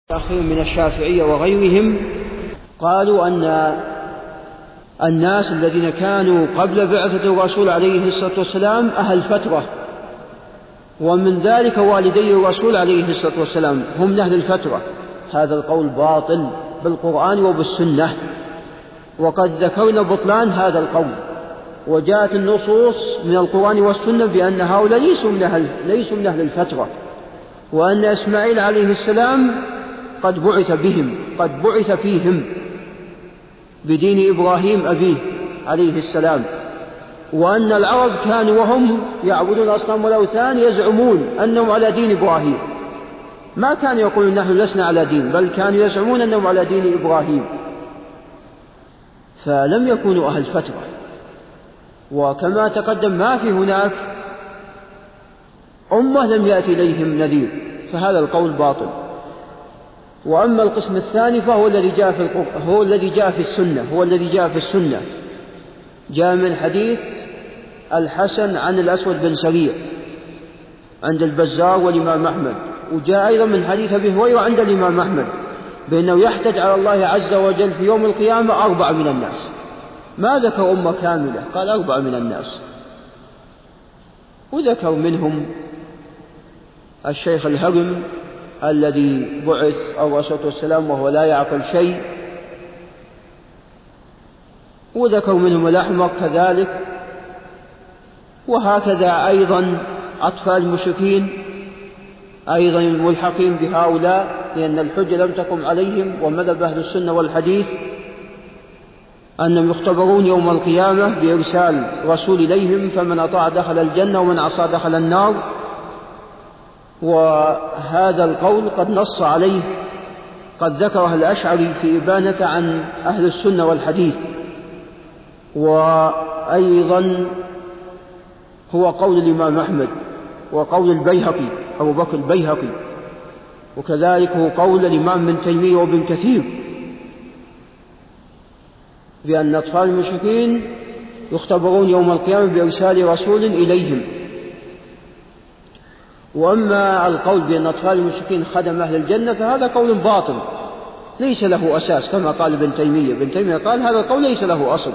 الأخير من الشافعية وغيرهم قالوا أن الناس الذين كانوا قبل بعثة الرسول عليه الصلاة والسلام أهل فترة، ومن ذلك والدي الرسول عليه الصلاة والسلام هم أهل الفترة. هذا القول باطل بالقرآن وبالسنة، وقد ذكرنا بطلان هذا القول، وجاءت النصوص من القرآن والسنة بأن هؤلاء ليسوا من أهل الفترة، وأن إسماعيل عليه السلام قد بعث فيهم بدين إبراهيم أبيه عليه السلام، وأن العرب كانوا وهم يعبدون أصنام والأوثان يزعمون أنهم على دين إبراهيم، ما كانوا يقولون نحن لسنا على دين، بل كانوا يزعمون أنهم على دين إبراهيم، فلم يكونوا أهل فترة. وكما تقدم ما في هناك أمة لم يأتي إليهم نذير، فهذا القول باطل. وأما القسم الثاني فهو الذي جاء في السنة، جاء من حديث الحسن عن الأسود بن سريع عند البزار والإمام أحمد، وجاء أيضا من حديث أبي هريرة عند الإمام أحمد بأنه يحتج على الله عز وجل في يوم القيامة 4 من الناس. ما ذكر أمة كاملة، قال 4 من الناس، وذكر منهم الشيخ الهرم الذي بعث الرسول والسلام وهو لا يعقل شيء، وذكر منهم الأحمق كذلك، وهكذا أيضا أطفال المشركين أيضا ملحقين بهؤلاء، لأن الحجة لم تقم عليهم. ومذهب أهل السنة والحديث أنهم يختبرون يوم القيامة بإرسال رسول إليهم، فمن أطاع دخل الجنة ومن عصى دخل النار. وهذا القول قد نص عليه، قد ذكره الأشعري في إبانة عن أهل السنة والحديث، وأيضا هو قول الإمام أحمد وقول البيهقي أبو بكر البيهقي، وكذلك هو قول الإمام ابن تيمية وابن كثير بأن أطفال المشركين يختبرون يوم القيامة بإرسال رسول إليهم. وأما القول بأن أطفال المشركين خدم أهل الجنة فهذا قول باطل ليس له أساس، كما قال ابن تيمية قال هذا القول ليس له أصل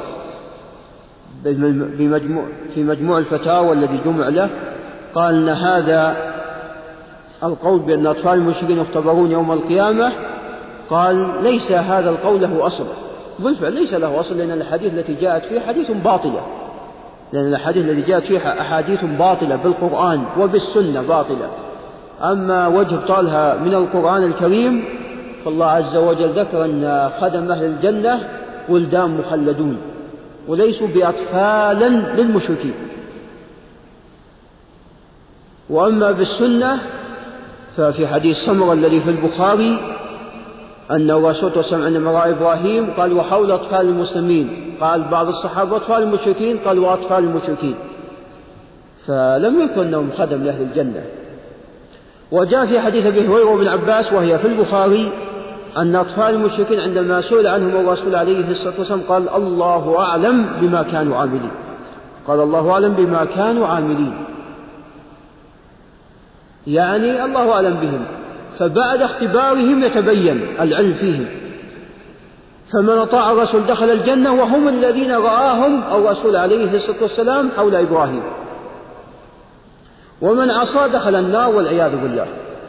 في مجموع الفتاوى الذي جمع له، قال أن هذا القول بأن أطفال المشركين يختبرون يوم القيامة، قال ليس هذا القول له أصل. بالفعل ليس له أصل، لأن الحديث التي جاءت فيه أحاديث باطلة بالقرآن وبالسنة باطلة. أما وجه ابطالها من القرآن الكريم فالله عز وجل ذكر أن خدم أهل الجنة ولدان مخلدون وليسوا بأطفال للمشركين. وأما بالسنة ففي حديث سمرة الذي في البخاري أن الرسول والسلام عندما رأى إبراهيم قال وحول أطفال المسلمين، قال بعض الصحابة أطفال المشركين، قال وأطفال المشركين، فلم يكن أنهم خدم لأهل الجنة. وجاء في حديث أبي هريرة وابن عباس وهي في البخاري أن أطفال المشركين عندما سئل عنهم الرسول عليه الصلاة والسلام قال الله أعلم بما كانوا عاملين، يعني الله أعلم بهم، فبعد اختبارهم يتبين العلم فيهم، فمن أطاع الرسول دخل الجنة، وهم الذين رآهم الرسول عليه الصلاة والسلام حول إبراهيم، ومن عصى دخل النار والعياذ بالله.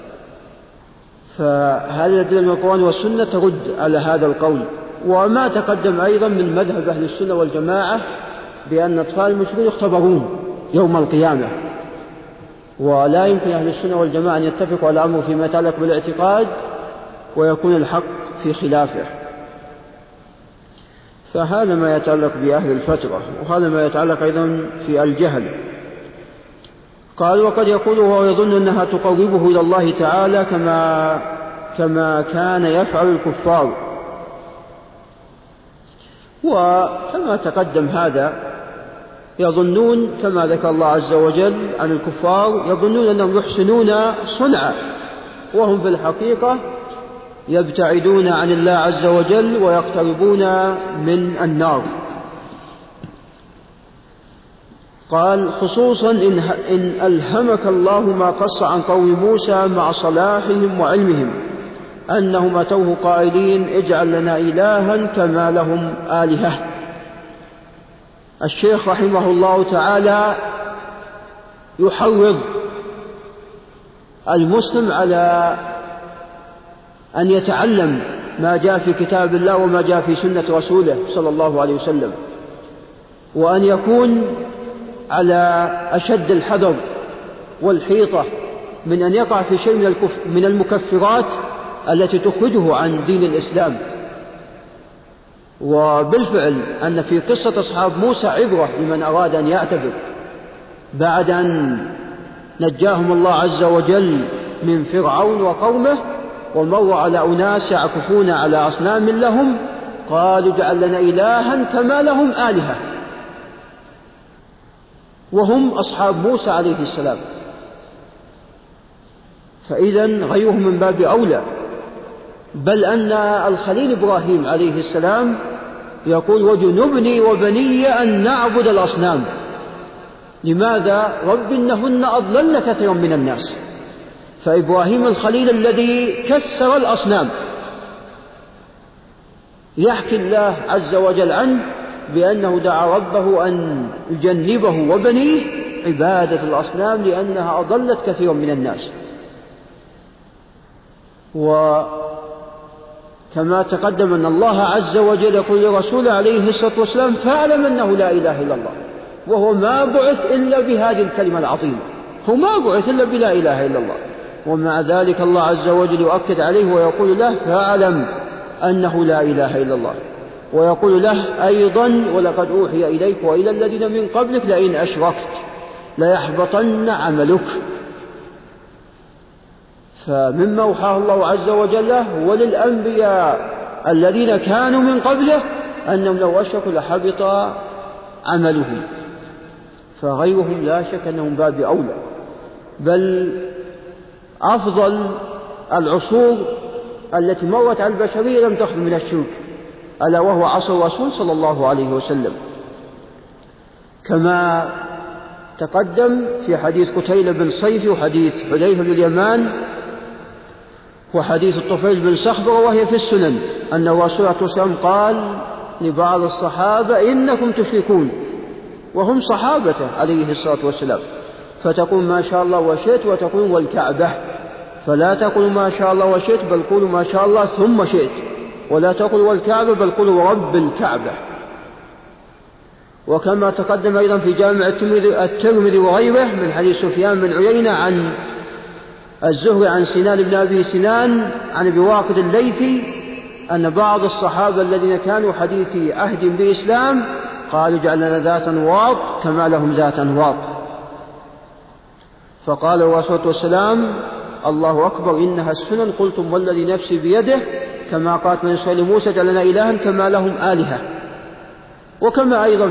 فهذه الأدلة من القرآن والسنة ترد على هذا القول. وما تقدم أيضا من مذهب أهل السنة والجماعة بأن أطفال المشركين يختبرون يوم القيامة، ولا يمكن أهل السنة والجماعة أن يتفقوا على أمر فيما يتعلق بالاعتقاد ويكون الحق في خلافه. فهذا ما يتعلق بأهل الفترة، وهذا ما يتعلق أيضا في الجهل. قال وقد يقول وهو يظن أنها تقربه إلى الله تعالى كما كان يفعل الكفار. وكما تقدم هذا يظنون كما ذكر الله عز وجل عن الكفار، يظنون أنهم يحسنون صنعا وهم في الحقيقة يبتعدون عن الله عز وجل ويقتربون من النار. قال خصوصا إن ألهمك الله ما قص عن قوم موسى مع صلاحهم وعلمهم أنهم أتوه قائلين اجعل لنا إلها كما لهم آلهة. الشيخ رحمه الله تعالى يحرض المسلم على أن يتعلم ما جاء في كتاب الله وما جاء في سنة رسوله صلى الله عليه وسلم، وأن يكون على أشد الحذر والحيطة من أن يقع في شيء من المكفرات التي تخرجه عن دين الإسلام. وبالفعل أن في قصة أصحاب موسى عبرة لمن أراد أن يعتبر، بعد أن نجاهم الله عز وجل من فرعون وقومه ومر على أناس يعكفون على أصنام لهم قالوا اجعل لنا إلها كما لهم آلهة، وهم أصحاب موسى عليه السلام. فإذن غيرهم من باب أولى، بل أن الخليل إبراهيم عليه السلام يقول وجنبني وبني أن نعبد الأصنام. لماذا؟ رب إنهن أضللن كثيرا من الناس. فإبراهيم الخليل الذي كسر الأصنام يحكي الله عز وجل عنه بأنه دعا ربه أن يجنبه وبنيه عبادة الأصنام لأنها أضلت كثيرا من الناس. وكما تقدم أن الله عز وجل يقول لرسوله عليه الصلاة والسلام فاعلم أنه لا إله إلا الله، وهو ما بعث إلا بهذه الكلمة العظيمة، هو ما بعث إلا بلا إله إلا الله، ومع ذلك الله عز وجل يؤكد عليه ويقول له فاعلم أنه لا إله إلا الله، ويقول له أيضا ولقد أوحي إليك وإلى الذين من قبلك لئن أشركت ليحبطن عملك. فمما أوحاه الله عز وجل له وللأنبياء الذين كانوا من قبله أنهم لو أشركوا لحبط عملهم. فغيرهم لا شك أنهم باب أولى، بل أفضل العصور التي مرت على البشرية لم تخل من الشرك، ألا وهو عصر الرسول صلى الله عليه وسلم، كما تقدم في حديث قتيلة بن صيفي وحديث حذيفة بن اليمان وحديث الطفيل بن صخبر وهي في السنن أن الرسول عليه السلام قال لبعض الصحابة إنكم تشركون، وهم صحابته عليه الصلاة والسلام، فتقول ما شاء الله وشئت وتقول والكعبة، فلا تقول ما شاء الله وشئت بل قولوا ما شاء الله ثم شئت، ولا تقول والكعبة بل قولوا ورب الكعبة. وكما تقدم أيضا في جامع الترمذي وغيره من حديث سفيان بن عيينة عن الزهري عن سنان بن أبي سنان عن أبي واقد الليثي أن بعض الصحابة الذين كانوا حديثي عهد بالإسلام قالوا اجعل لنا ذات أنواط كما لهم ذات أنواط. فقال الرسول والسلام الله أكبر إنها السنن، قلتم والذي نفسي بيده كما قالت من إسرائيل موسى اجعل لنا إلها كما لهم آلهة. وكما أيضا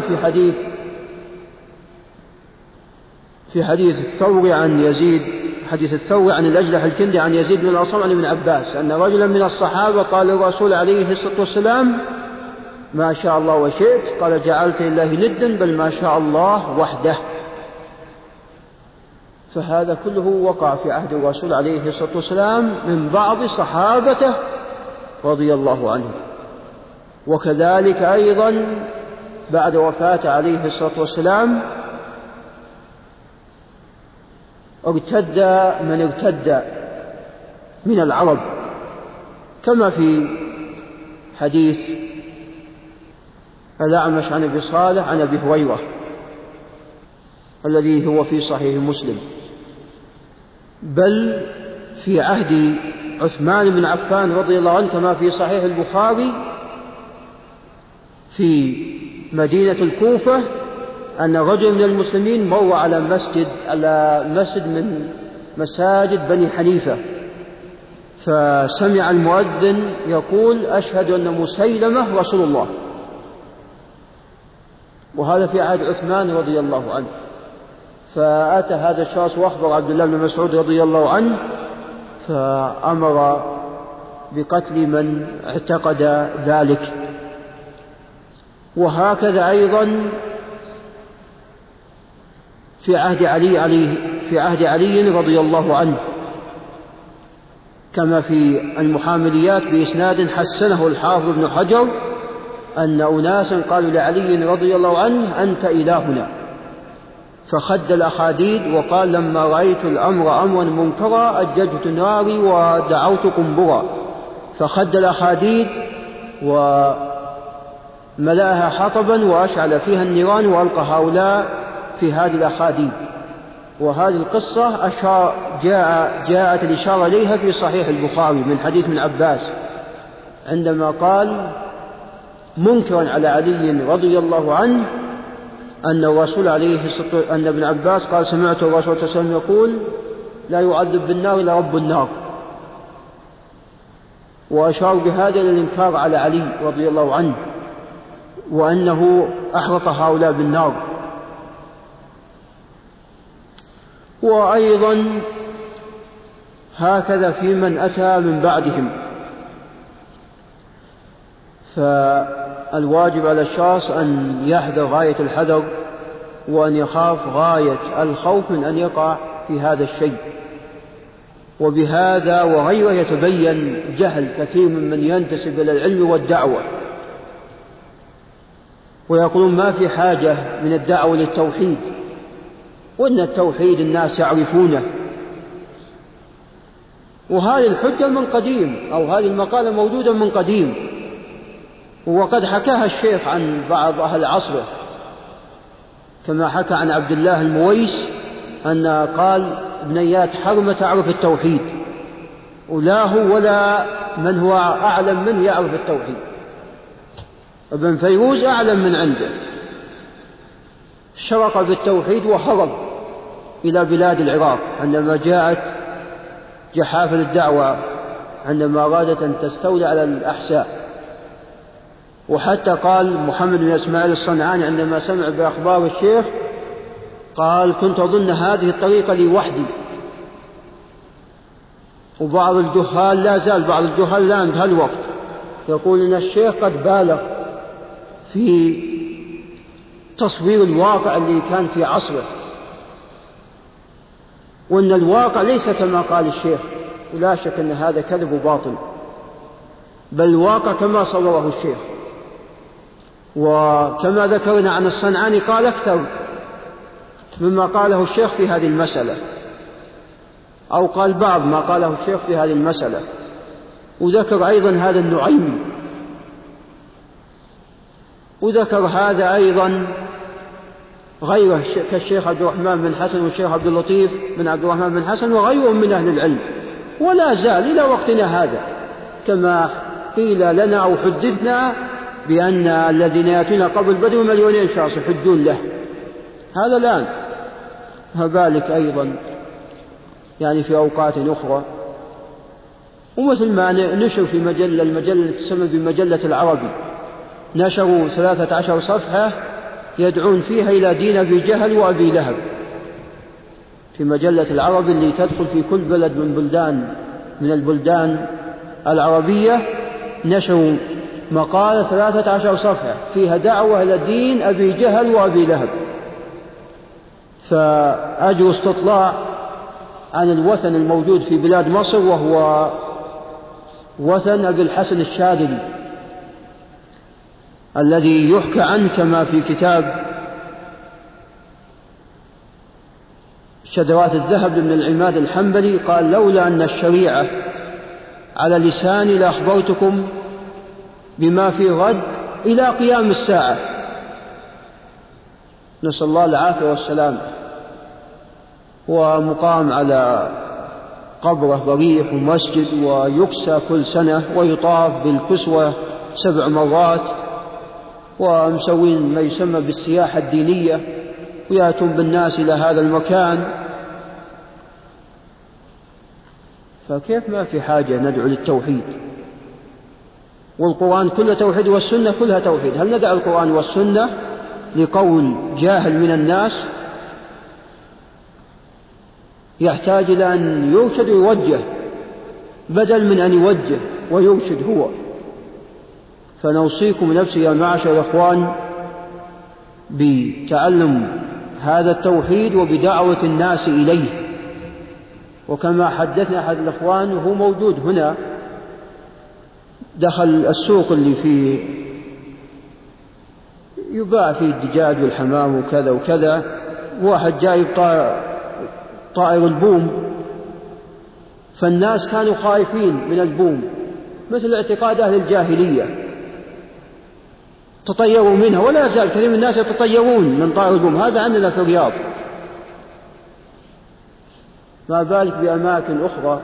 في حديث الثوري عن يزيد حديث الثوري عن الأجلح الكندي عن يزيد بن الأصم عن ابن عباس أن رجلا من الصحابة قال للرسول عليه الصلاة والسلام ما شاء الله وشئت، قال جعلت لله ندا بل ما شاء الله وحده. فهذا كله وقع في عهد الرسول عليه الصلاة والسلام من بعض صحابته رضي الله عنه. وكذلك أيضا بعد وفاته عليه الصلاة والسلام ارتد من ارتد من العرب، كما في حديث الأعمش عن أبي صالح عن أبي هريرة الذي هو في صحيح مسلم، بل في عهد عثمان بن عفان رضي الله عنه كما في صحيح البخاري في مدينة الكوفة أن رجل من المسلمين مر على مسجد من مساجد بني حنيفة، فسمع المؤذن يقول أشهد أن مسيلمة رسول الله، وهذا في عهد عثمان رضي الله عنه. فأتى هذا الشخص وأخبر عبد الله بن مسعود رضي الله عنه، فأمر بقتل من اعتقد ذلك. وهكذا أيضا في عهد علي رضي الله عنه كما في المحامليات بإسناد حسنه الحافظ ابن حجر أن أناسا قالوا لعلي رضي الله عنه: أنت إلهنا. فخد الأخاديد وقال: لما رأيت الأمر أمرا منكرا أججت ناري ودعوت قنبرا. فخد الأخاديد وملأها حطبا وأشعل فيها النيران وألقى هؤلاء في هذه الأخاديد. وهذه القصة جاءت الإشارة إليها في صحيح البخاري من حديث ابن عباس عندما قال منكرا على علي رضي الله عنه أن ابن عباس قال: سمعت الرسول صلى الله عليه وسلم يقول: لا يعذب بالنار إلا رب النار. وأشار بهذا إلى الإنكار على علي رضي الله عنه وأنه أحرق هؤلاء بالنار. وأيضا هكذا في من أتى من بعدهم. فالواجب على الشخص أن يحذر غاية الحذر وأن يخاف غاية الخوف من أن يقع في هذا الشيء. وبهذا وغيره يتبين جهل كثير من ينتسب إلى العلم والدعوة، ويقولون ما في حاجة من الدعوة للتوحيد، وأن التوحيد الناس يعرفونه. وهذه الحجة من قديم، أو هذه المقالة موجودة من قديم، وقد حكاها الشيخ عن بعض أهل عصره، كما حكى عن عبد الله المويس أن قال: بنيات حرمة تعرف التوحيد، ولا هو ولا من هو أعلم منه يعرف التوحيد. ابن فيروز أعلم من عنده، شرق بالتوحيد وهرب إلى بلاد العراق عندما جاءت جحافل الدعوة، عندما أرادت أن تستولي على الأحساء. وحتى قال محمد بن إسماعيل الصنعاني عندما سمع بأخبار الشيخ قال: كنت أظن هذه الطريقة لي وحدي. وبعض الجهال لا زال بعض الجهال الآن بهالوقت يقول إن الشيخ قد بالغ في تصوير الواقع اللي كان في عصره، وأن الواقع ليس كما قال الشيخ، ولا شك أن هذا كذب وباطل، بل الواقع كما صوره الشيخ. وكما ذكرنا عن الصنعاني قال أكثر مما قاله الشيخ في هذه المسألة، أو قال بعض ما قاله الشيخ في هذه المسألة. وذكر أيضا هذا النعيمي، وذكر هذا أيضا غيره كالشيخ عبد الرحمن بن حسن والشيخ عبد اللطيف بن عبد الرحمن بن حسن وغيرهم من أهل العلم. ولا زال إلى وقتنا هذا كما قيل لنا أو حدثنا بأن الذين يأتون قبل بدر 2,000,000 شخص يحجون له، هذا الآن. فذلك أيضا يعني في أوقات أخرى. ومثل ما نشر في المجلة تسمى بمجلة العربي، نشروا 13 صفحة يدعون فيها إلى دين أبي جهل وأبي لهب، في مجلة العربي اللي تدخل في كل بلد من البلدان العربية. نشروا مقالة 13 صفحة فيها دعوة إلى دين أبي جهل وأبي لهب. فأجوا استطلاع عن الوثن الموجود في بلاد مصر، وهو وثن أبي الحسن الشاذلي الذي يحكى عنه كما في كتاب شذرات الذهب لابن العماد الحنبلي قال: لولا أن الشريعة على لساني لأخبرتكم بما في غد إلى قيام الساعة. نسأل الله العافية والسلام. ومقام على قبره ضريح ومسجد، ويكسى كل سنة ويطاف بالكسوة 7 مرات، ومسوين ما يسمى بالسياحة الدينية، ويأتون بالناس إلى هذا المكان. فكيف ما في حاجة ندعو للتوحيد؟ والقرآن كله توحيد، والسنة كلها توحيد. هل ندع القرآن والسنة لقول جاهل من الناس يحتاج إلى أن يرشد ويوجه بدل من أن يوجه ويرشد هو؟ فنوصيكم نفسي يا معشر الإخوان بتعلم هذا التوحيد وبدعوة الناس إليه، وكما حدثنا أحد الأخوان وهو موجود هنا، دخل السوق اللي فيه يباع فيه الدجاج والحمام وكذا وكذا، واحد جايب طائر البوم، فالناس كانوا خايفين من البوم مثل اعتقاد أهل الجاهلية، تطيروا منها، ولا يزال كثير من الناس يتطيرون من طائر البوم، هذا عندنا في الرياض، ما بالك بأماكن أخرى.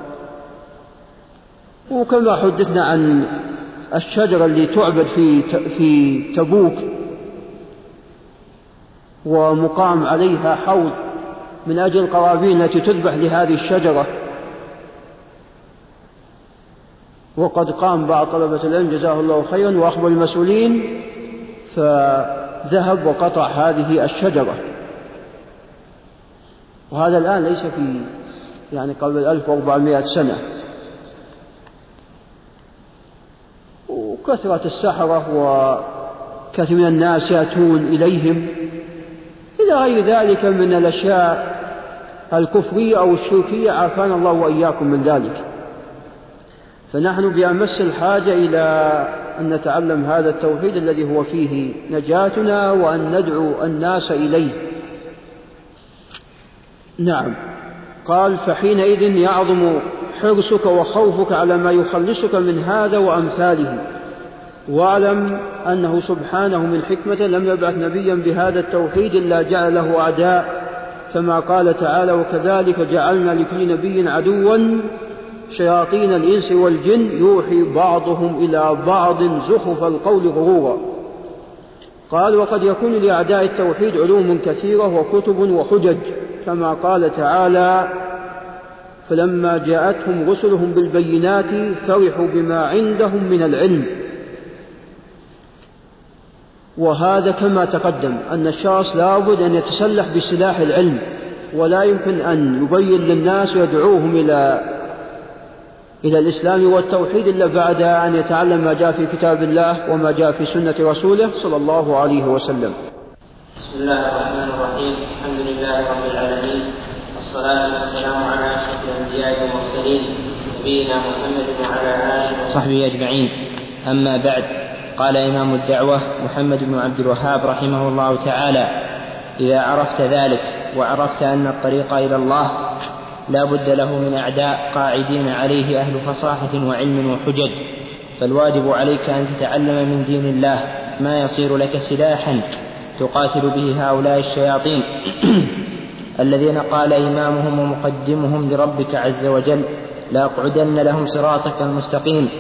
وكما حدثنا عن الشجرة اللي تعبد في تبوك ومقام عليها حوض من أجل القرابين التي تذبح لهذه الشجرة، وقد قام بعض طلبة العلم جزاه الله خيرا وأخبر المسؤولين فذهب وقطع هذه الشجرة، وهذا الآن ليس في قبل 1400 سنة. وكثرة السحرة وكثير من الناس يأتون إليهم إلى غير ذلك من الأشياء الكفرية أو الشركية، عافانا الله وإياكم من ذلك. فنحن بأمس الحاجة إلى أن نتعلم هذا التوحيد الذي هو فيه نجاتنا، وأن ندعو الناس إليه. نعم، قال: فحينئذ يعظم حرصك وخوفك على ما يخلصك من هذا وأمثاله، واعلم أنه سبحانه من حكمة لم يبعث نبيا بهذا التوحيد إلا جعل له أعداء، كما قال تعالى: وكذلك جعلنا لكل نبي عدوا شياطين الإنس والجن يوحي بعضهم إلى بعض زخرف القول غرورا. قال: وقد يكون لأعداء التوحيد علوم كثيرة وكتب وحجج، كما قال تعالى: فلما جاءتهم رسلهم بالبينات فرحوا بما عندهم من العلم. وهذا كما تقدم أن الشخص لابد أن يتسلح بسلاح العلم، ولا يمكن أن يبين للناس ويدعوهم إلى الإسلام والتوحيد إلا بعد أن يتعلم ما جاء في كتاب الله وما جاء في سنة رسوله صلى الله عليه وسلم. بسم الله الرحمن الرحيم. الحمد لله رب العالمين، والصلاة والسلام على أشرف الأنبياء والمرسلين نبينا محمد وعلى آله وصحبه أجمعين. أما بعد، قال إمام الدعوة محمد بن عبد الوهاب رحمه الله تعالى: إذا عرفت ذلك وعرفت أن الطريق إلى الله لا بد له من أعداء قاعدين عليه أهل فصاحة وعلم وحجج، فالواجب عليك أن تتعلم من دين الله ما يصير لك سلاحا تقاتل به هؤلاء الشياطين الذين قال إمامهم ومقدمهم لربك عز وجل: لأقعدن لهم صراطك المستقيم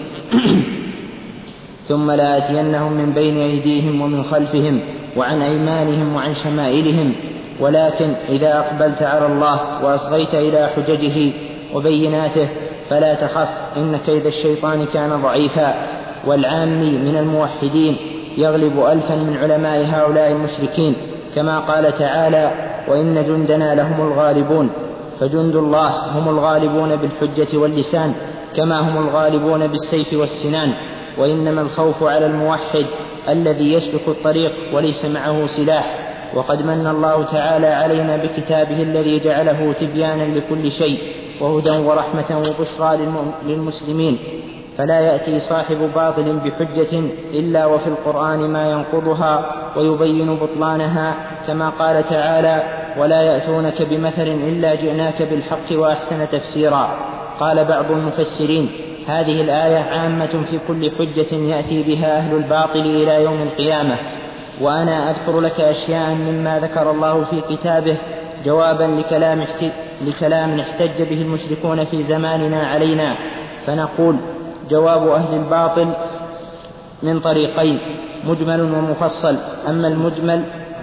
ثم لآتينهم من بين أيديهم ومن خلفهم وعن أيمانهم وعن شمائلهم. ولكن إذا أقبلت على الله وأصغيت إلى حججه وبيناته فلا تخف، إن كيد الشيطان كان ضعيفا. والعامي من الموحدين يغلب ألفا من علماء هؤلاء المشركين، كما قال تعالى: وإن جندنا لهم الغالبون. فجند الله هم الغالبون بالحجة واللسان، كما هم الغالبون بالسيف والسنان. وإنما الخوف على الموحد الذي يسلك الطريق وليس معه سلاح. وقد من الله تعالى علينا بكتابه الذي جعله تبيانا لكل شيء وهدى ورحمة وبشرى للمسلمين، فلا يأتي صاحب باطل بحجة إلا وفي القرآن ما ينقضها ويبين بطلانها، كما قال تعالى: ولا يأتونك بمثل إلا جئناك بالحق وأحسن تفسيرا. قال بعض المفسرين: هذه الآية عامة في كل حجة يأتي بها أهل الباطل إلى يوم القيامة. وأنا أذكر لك أشياء مما ذكر الله في كتابه جوابا لكلام احتج به المشركون في زماننا علينا، فنقول: جواب أهل الباطل من طريقين: مجمل ومفصل. أما المجمل: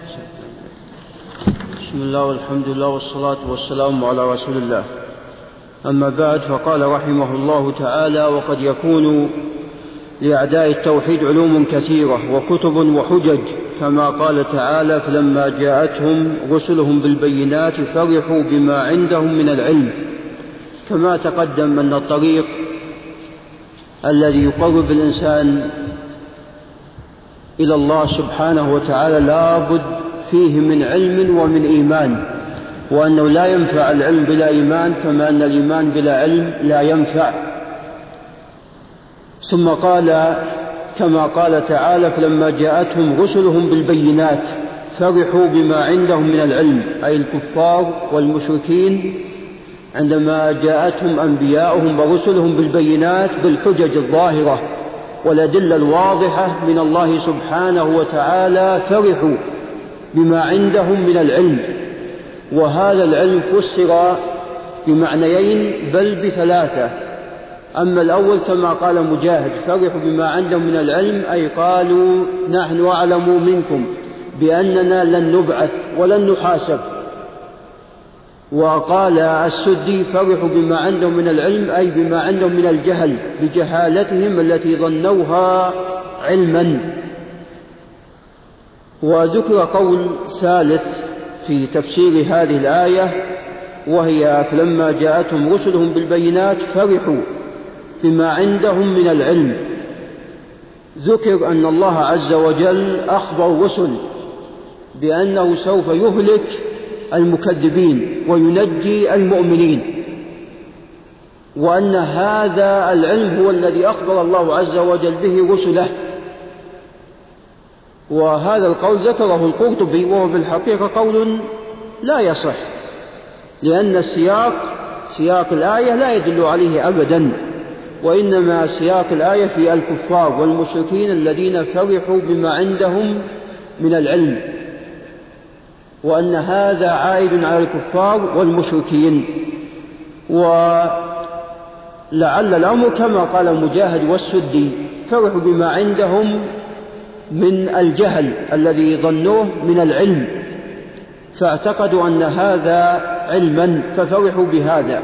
بسم الله والحمد لله والصلاة والسلام على رسول الله. أما بعد، فقال رحمه الله تعالى: وقد يكون لأعداء التوحيد علوم كثيرة وكتب وحجج، كما قال تعالى: فلما جاءتهم رسلهم بالبينات فرحوا بما عندهم من العلم. كما تقدم أن الطريق الذي يقرب الإنسان إلى الله سبحانه وتعالى لا بد فيه من علم ومن إيمان، وأنه لا ينفع العلم بلا إيمان كما أن الإيمان بلا علم لا ينفع. ثم قال كما قال تعالى: فلما جاءتهم رسلهم بالبينات فرحوا بما عندهم من العلم، أي الكفار والمشركين عندما جاءتهم أنبياؤهم ورسلهم بالبينات بالحجج الظاهرة والأدلة الواضحة من الله سبحانه وتعالى فرحوا بما عندهم من العلم. وهذا العلم فسر بمعنيين بل بثلاثة. أما الأول كما قال مجاهد: فرحوا بما عندهم من العلم، أي قالوا نحن أعلم منكم بأننا لن نبعث ولن نحاسب. وقال السدي: فرحوا بما عندهم من العلم، أي بما عندهم من الجهل بجهالتهم التي ظنوها علما. وذكر قول ثالث في تفسير هذه الآية، وهي: فلما جاءتهم رسلهم بالبينات فرحوا بما عندهم من العلم. ذكر أن الله عز وجل أخبر الرسل بأنه سوف يهلك المكذبين وينجي المؤمنين، وأن هذا العلم هو الذي أخبر الله عز وجل به رسله. وهذا القول ذكره القرطبي، وهو في الحقيقة قول لا يصح، لأن سياق الآية لا يدل عليه أبدا، وإنما سياق الآية في الكفار والمشركين الذين فرحوا بما عندهم من العلم، وأن هذا عائد على الكفار والمشركين. ولعل الأمر كما قال مجاهد والسدي: فرحوا بما عندهم من الجهل الذي ظنوه من العلم، فاعتقدوا أن هذا علما ففرحوا بهذا.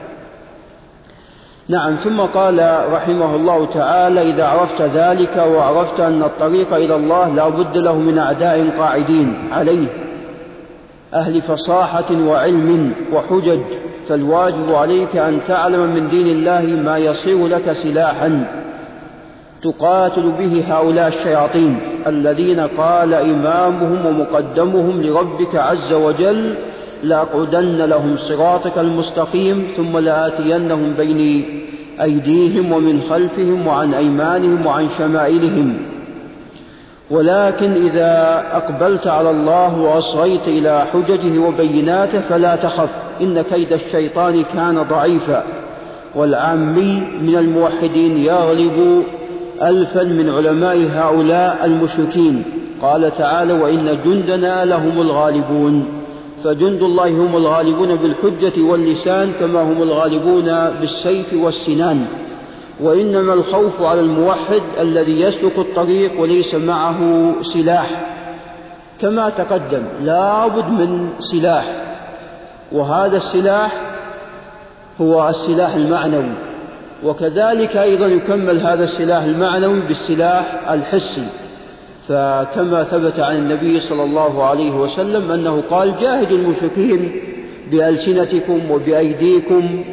نعم. ثم قال رحمه الله تعالى: إذا عرفت ذلك وعرفت أن الطريق إلى الله لا بد له من أعداء قاعدين عليه، أهل فصاحة وعلم وحجج، فالواجب عليك أن تعلم من دين الله ما يصير لك سلاحا تقاتل به هؤلاء الشياطين الذين قال إمامهم ومقدمهم لربك عز وجل: لأقعدن لهم صراطك المستقيم ثم لآتينهم بين أيديهم ومن خلفهم وعن أيمانهم وعن شمائلهم. ولكن إذا أقبلت على الله وأصغيت إلى حججه وبيناته فلا تخف، إن كيد الشيطان كان ضعيفا، والعامي من الموحدين يغلب 1000 من علماء هؤلاء المشركين. قال تعالى: وإن جندنا لهم الغالبون. فجند الله هم الغالبون بالحجة واللسان كما هم الغالبون بالسيف والسنان. وإنما الخوف على الموحد الذي يسلك الطريق وليس معه سلاح، كما تقدم لا بد من سلاح، وهذا السلاح هو السلاح المعنوي. وكذلك أيضا يكمل هذا السلاح المعنوي بالسلاح الحسي، فكما ثبت عن النبي صلى الله عليه وسلم أنه قال: جاهدوا المشركين بألسنتكم وبأيديكم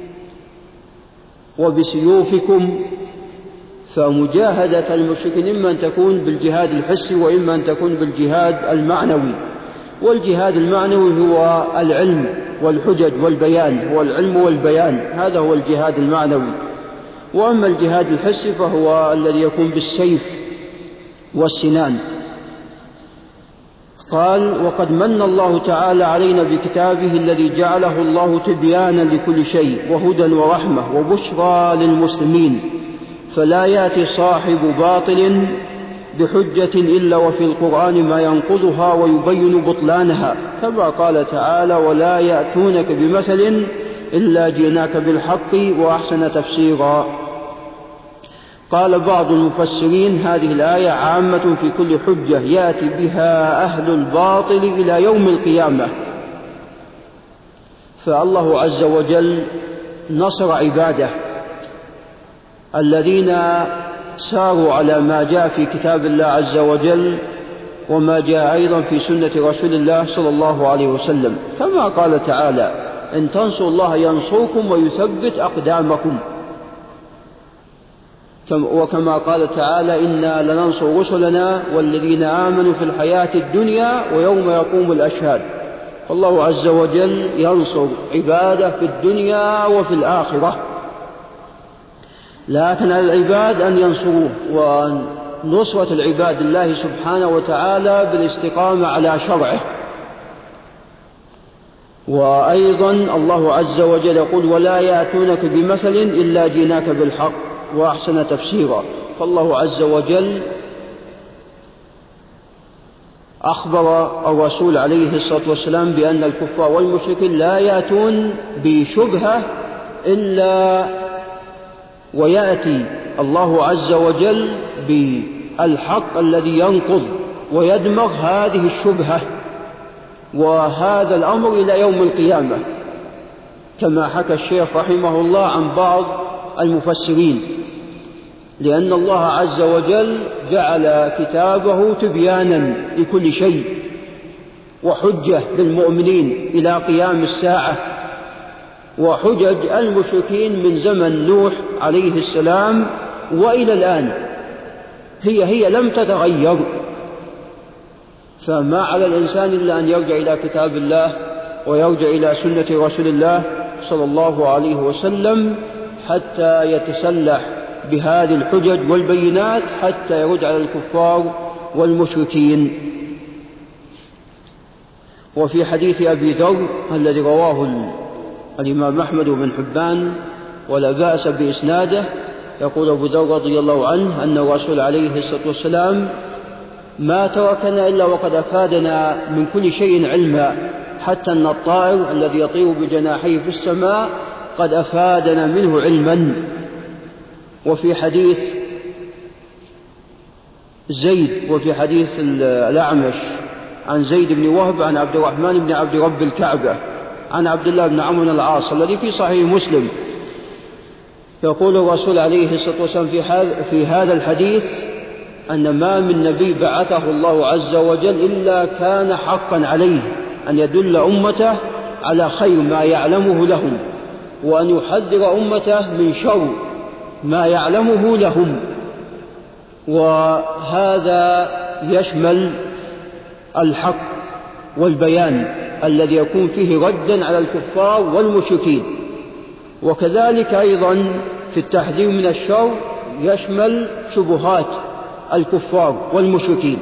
وبسيوفكم. فمجاهدة المشركين إما أن تكون بالجهاد الحسي وإما أن تكون بالجهاد المعنوي. والجهاد المعنوي هو العلم والحجج والبيان، هو العلم والبيان، هذا هو الجهاد المعنوي. وأما الجهاد الحسي فهو الذي يكون بالسيف والسنان. قال: وقد من الله تعالى علينا بكتابه الذي جعله الله تبيانا لكل شيء وهدى ورحمة وبشرى للمسلمين، فلا يأتي صاحب باطل بحجة إلا وفي القرآن ما ينقضها ويبين بطلانها، كما قال تعالى: ولا يأتونك بمثل إلا جئناك بالحق وأحسن تفسيرا. قال بعض المفسرين: هذه الآية عامة في كل حجة يأتي بها أهل الباطل إلى يوم القيامة. فالله عز وجل نصر عباده الذين ساروا على ما جاء في كتاب الله عز وجل وما جاء أيضا في سنة رسول الله صلى الله عليه وسلم، كما قال تعالى: إن تنصروا الله ينصركم ويثبت أقدامكم. وكما قال تعالى: إنا لننصر رسلنا والذين آمنوا في الحياة الدنيا ويوم يقوم الأشهاد. فالله عز وجل ينصر عباده في الدنيا وفي الآخرة، لكن على العباد أن ينصروه، ونصرة العباد الله سبحانه وتعالى بالاستقامة على شرعه. وأيضا الله عز وجل يقول: ولا يأتونك بمثل إلا جئناك بالحق وأحسن تفسيرا. فالله عز وجل أخبر الرسول عليه الصلاة والسلام بأن الكفار والمشركين لا يأتون بشبهة إلا ويأتي الله عز وجل بالحق الذي ينقض ويدمغ هذه الشبهة، وهذا الأمر إلى يوم القيامة، كما حكى الشيخ رحمه الله عن بعض المفسرين، لأن الله عز وجل جعل كتابه تبيانا لكل شيء وحجة للمؤمنين إلى قيام الساعة. وحجج المشركين من زمن نوح عليه السلام وإلى الآن هي لم تتغير، فما على الإنسان إلا أن يرجع إلى كتاب الله ويرجع إلى سنة رسول الله صلى الله عليه وسلم حتى يتسلح بهذه الحجج والبينات حتى يرد على الكفار والمشركين. وفي حديث أبي ذر الذي رواه الإمام أحمد بن حبان ولا بأس بإسناده، يقول أبو ذر رضي الله عنه أن الرسول عليه الصلاة والسلام ما تركنا إلا وقد أفادنا من كل شيء علما، حتى أن الطائر الذي يطير بجناحيه في السماء قد أفادنا منه علما. وفي حديث زيد وفي حديث الأعمش عن زيد بن وهب عن عبد الرحمن بن عبد رب الكعبة عن عبد الله بن عمرو بن العاص الذي في صحيح مسلم، يقول الرسول عليه الصلاة والسلام في هذا الحديث أن ما من نبي بعثه الله عز وجل إلا كان حقا عليه أن يدل أمته على خير ما يعلمه لهم، وأن يحذر أمته من شر ما يعلمه لهم. وهذا يشمل الحق والبيان الذي يكون فيه ردا على الكفار والمشركين، وكذلك أيضا في التحذير من الشر يشمل شبهات الكفار والمشركين.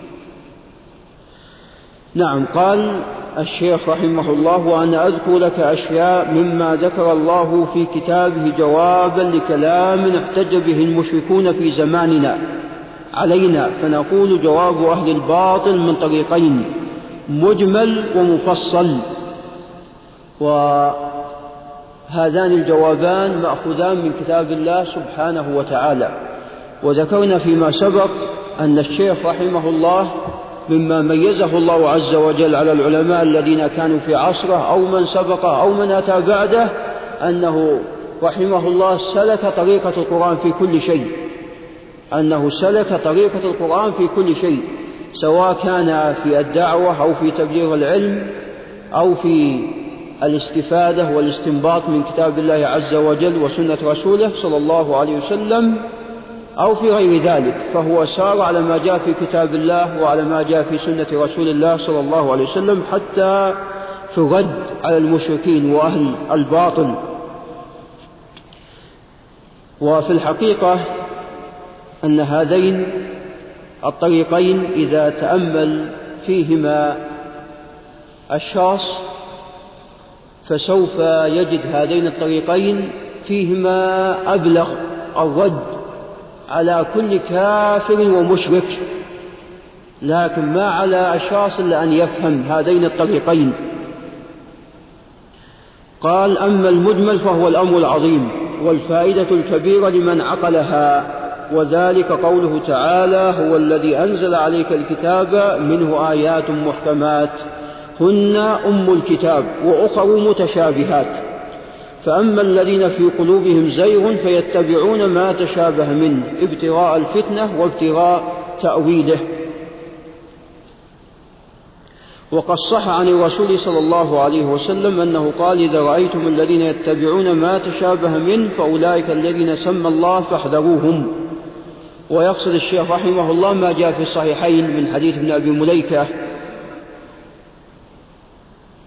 نعم. قال الشيخ رحمه الله: وأنا أذكر لك أشياء مما ذكر الله في كتابه جوابا لكلام احتج به المشركون في زماننا علينا، فنقول جواب أهل الباطل من طريقين: مجمل ومفصل. وهذان الجوابان مأخوذان من كتاب الله سبحانه وتعالى. وذكرنا فيما سبق أن الشيخ رحمه الله مما ميزه الله عز وجل على العلماء الذين كانوا في عصره أو من سبقه أو من أتى بعده أنه رحمه الله سلك طريقة القرآن في كل شيء، أنه سلك طريقة القرآن في كل شيء، سواء كان في الدعوة أو في تبليغ العلم أو في الاستفادة والاستنباط من كتاب الله عز وجل وسنة رسوله صلى الله عليه وسلم أو في غير ذلك، فهو سار على ما جاء في كتاب الله وعلى ما جاء في سنة رسول الله صلى الله عليه وسلم حتى ترد على المشركين وأهل الباطل. وفي الحقيقة أن هذين الطريقين إذا تأمل فيهما الشخص فسوف يجد هذين الطريقين فيهما أبلغ الرد على كل كافر ومشرك، لكن ما على الشخص إلا أن يفهم هذين الطريقين. قال: أما المجمل فهو الأمر العظيم والفائدة الكبيرة لمن عقلها، وذلك قوله تعالى: هو الذي أنزل عليك الكتاب منه آيات محكمات هن أم الكتاب وأخر متشابهات، فأما الذين في قلوبهم زيغ فيتبعون ما تشابه منه ابتغاء الفتنة وابتغاء تأويله. وقد صح عن الرسول صلى الله عليه وسلم أنه قال: إذا رأيتم الذين يتبعون ما تشابه منه فأولئك الذين سمى الله فاحذروهم. ويقصد الشيخ رحمه الله ما جاء في الصحيحين من حديث ابن أبي مليكة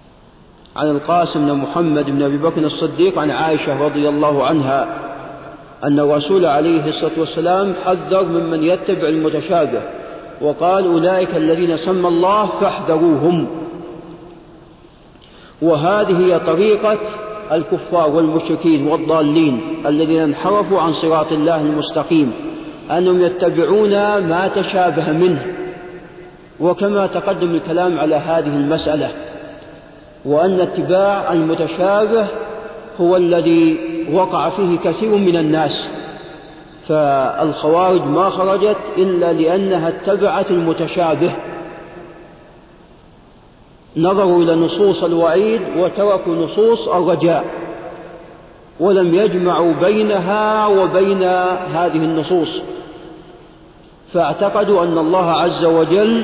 عن القاسم بن محمد بن أبي بكر الصديق عن عائشة رضي الله عنها أن الرسول عليه الصلاة والسلام حذر ممن يتبع المتشابه وقال أولئك الذين سمى الله فاحذروهم. وهذه هي طريقة الكفار والمشركين والضالين الذين انحرفوا عن صراط الله المستقيم، أنهم يتبعون ما تشابه منه. وكما تقدم الكلام على هذه المسألة، وأن اتباع المتشابه هو الذي وقع فيه كثير من الناس، فالخوارج ما خرجت إلا لأنها اتبعت المتشابه، نظروا إلى نصوص الوعيد وتركوا نصوص الرجاء، ولم يجمعوا بينها وبين هذه النصوص، فاعتقدوا أن الله عز وجل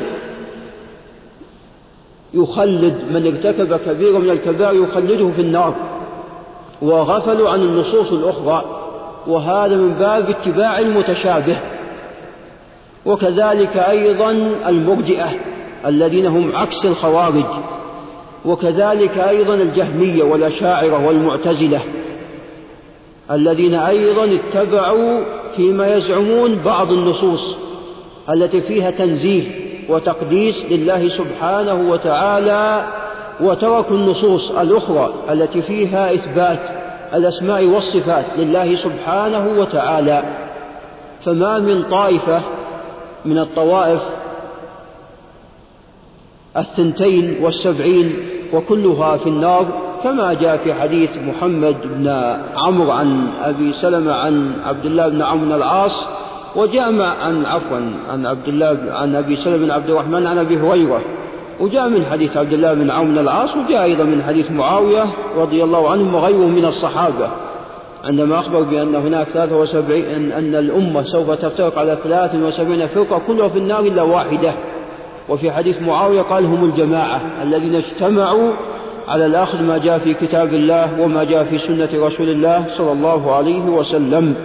يخلد من ارتكب كبيرا من الكبائر يخلده في النار، وغفلوا عن النصوص الأخرى، وهذا من باب اتباع المتشابه. وكذلك أيضا المرجئة الذين هم عكس الخوارج، وكذلك أيضا الجهمية والأشاعرة والمعتزلة الذين أيضا اتبعوا فيما يزعمون بعض النصوص التي فيها تنزيه وتقديس لله سبحانه وتعالى، وتركوا النصوص الأخرى التي فيها إثبات الأسماء والصفات لله سبحانه وتعالى. فما من طائفة من الطوائف 72 وكلها في النار، كما جاء في حديث محمد بن عمرو عن أبي سلمة عن عبد الله بن عمرو بن العاص، وجاء عن أبي سلمة بن عبد الرحمن عن أبي هريرة، وجاء من حديث عبد الله بن عمرو بن العاص، وجاء أيضا من حديث معاوية رضي الله عنه وغيره من الصحابة عندما أخبر بأن هناك 73 أن الأمة سوف تفترق على 73 فرقة كلها في النار إلا واحدة. وفي حديث معاوية قال هم الجماعة الذين اجتمعوا على الأخذ ما جاء في كتاب الله وما جاء في سنة رسول الله صلى الله عليه وسلم.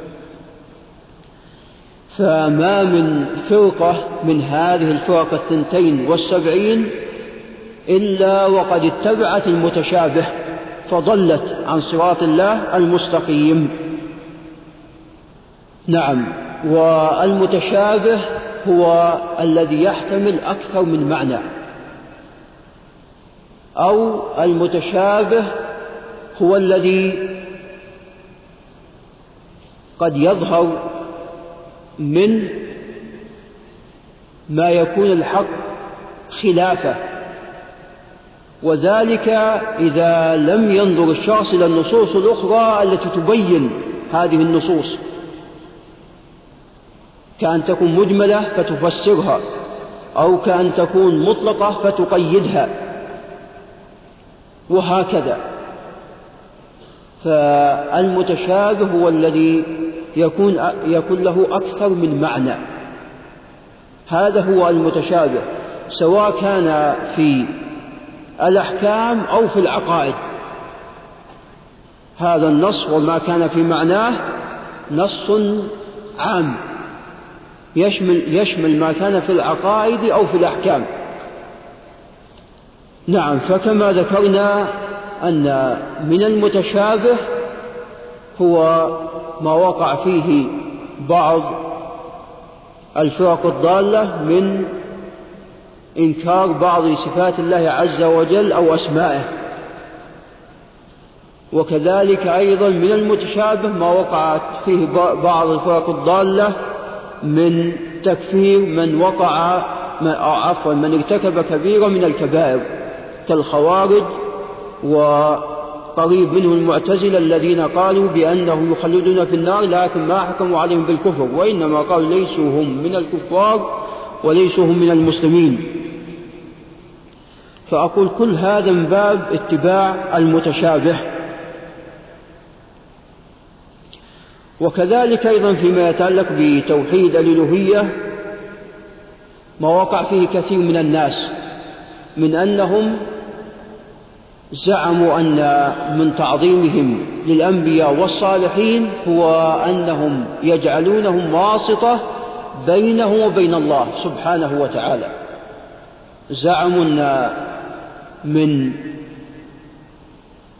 فما من فرقة من هذه الفرق 72 إلا وقد اتبعت المتشابه فضلت عن صراط الله المستقيم. نعم، والمتشابه هو الذي يحتمل أكثر من معنى، أو المتشابه هو الذي قد يظهر من ما يكون الحق خلافه، وذلك إذا لم ينظر الشخص إلى النصوص الأخرى التي تبين هذه النصوص، كأن تكون مجملة فتفسرها، أو كأن تكون مطلقة فتقيدها، وهكذا. فالمتشابه هو الذي يكون له أكثر من معنى، هذا هو المتشابه، سواء كان في الأحكام أو في العقائد. هذا النص وما كان في معناه نص عام يشمل ما كان في العقائد أو في الأحكام. نعم، فكما ذكرنا أن من المتشابه هو ما وقع فيه بعض الفرق الضالة من إنكار بعض صفات الله عز وجل أو أسمائه، وكذلك أيضا من المتشابه ما وقعت فيه بعض الفرق الضالة من تكفير من من ارتكب كبيرة من الكبائر كالخوارج، وقريب منهم المعتزلة الذين قالوا بأنه يخلدون في النار لكن ما حكموا عليهم بالكفر، وإنما قالوا ليسوا هم من الكفار وليسوا هم من المسلمين. فأقول كل هذا من باب اتباع المتشابه. وكذلك أيضا فيما يتعلق بتوحيد الألوهية ما وقع فيه كثير من الناس من أنهم زعموا أن من تعظيمهم للأنبياء والصالحين هو أنهم يجعلونهم واسطة بينه وبين الله سبحانه وتعالى. زعموا أن من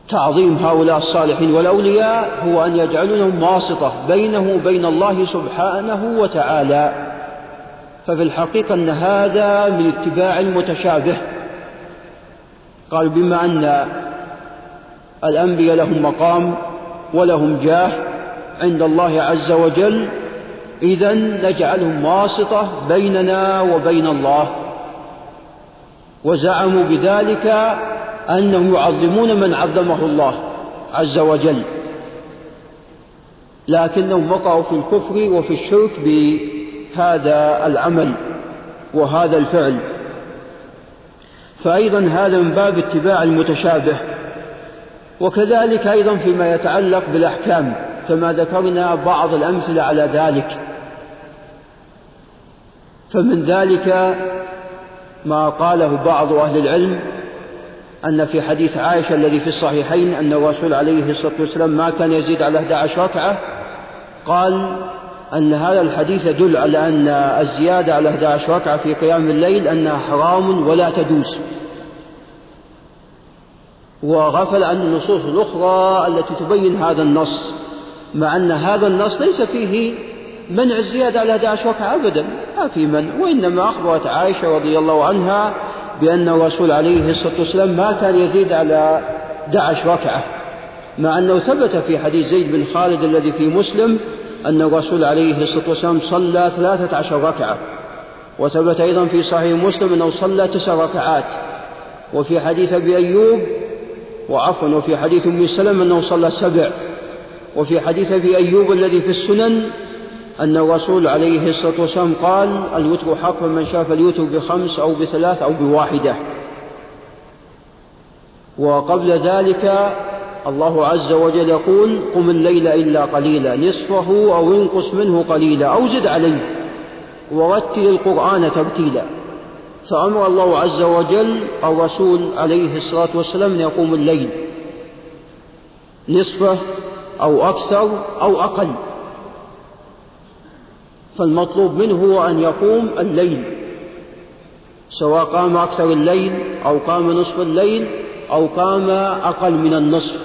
تعظيم هؤلاء الصالحين والأولياء هو أن يجعلونهم واسطة بينه وبين الله سبحانه وتعالى. ففي الحقيقة أن هذا من اتباع المتشابه. قال بما أن الأنبياء لهم مقام ولهم جاه عند الله عز وجل، إذن نجعلهم واسطة بيننا وبين الله. وزعموا بذلك أنهم يعظمون من عظمه الله عز وجل، لكنهم وقعوا في الكفر وفي الشرك بهذا العمل وهذا الفعل. فأيضا هذا من باب اتباع المتشابه. وكذلك أيضا فيما يتعلق بالأحكام كما ذكرنا بعض الأمثلة على ذلك. فمن ذلك ما قاله بعض أهل العلم أن في حديث عائشة الذي في الصحيحين أن الرسول عليه الصلاة والسلام ما كان يزيد على 11 ركعة، قال أن هذا الحديث يدل على أن الزيادة على 11 ركعة في قيام الليل أنها حرام ولا تجوز، وغفل عن النصوص الأخرى التي تبين هذا النص، مع أن هذا النص ليس فيه منع الزيادة على 11 ركعة أبدا، ما في منع. وإنما أخبرت عائشة رضي الله عنها بأن الرسول عليه الصلاة والسلام ما كان يزيد على 11 ركعة، مع أنه ثبت في حديث زيد بن خالد الذي في مسلم أن الرسول عليه الصلاة والسلام صلى 13 ركعة، وثبت أيضا في صحيح مسلم أنه صلى 9 ركعات، وفي حديث أبي أيوب وفي حديث أم سلمة أنه صلى 7، وفي حديث أبي أيوب الذي في السنن أن الرسول عليه الصلاة والسلام قال الوتر حق، من شاف اليوتر ب5 أو ب3 أو ب1. وقبل ذلك الله عز وجل يقول قم الليل إلا قليلا نصفه أو انقص منه قليلا أو زد عليه ورتل القرآن ترتيلا. فأمر الله عز وجل الرسول عليه الصلاة والسلام أن يقوم الليل نصفه أو أكثر أو أقل، فالمطلوب منه هو أن يقوم الليل، سواء قام أكثر الليل أو قام نصف الليل أو قام أقل من النصف.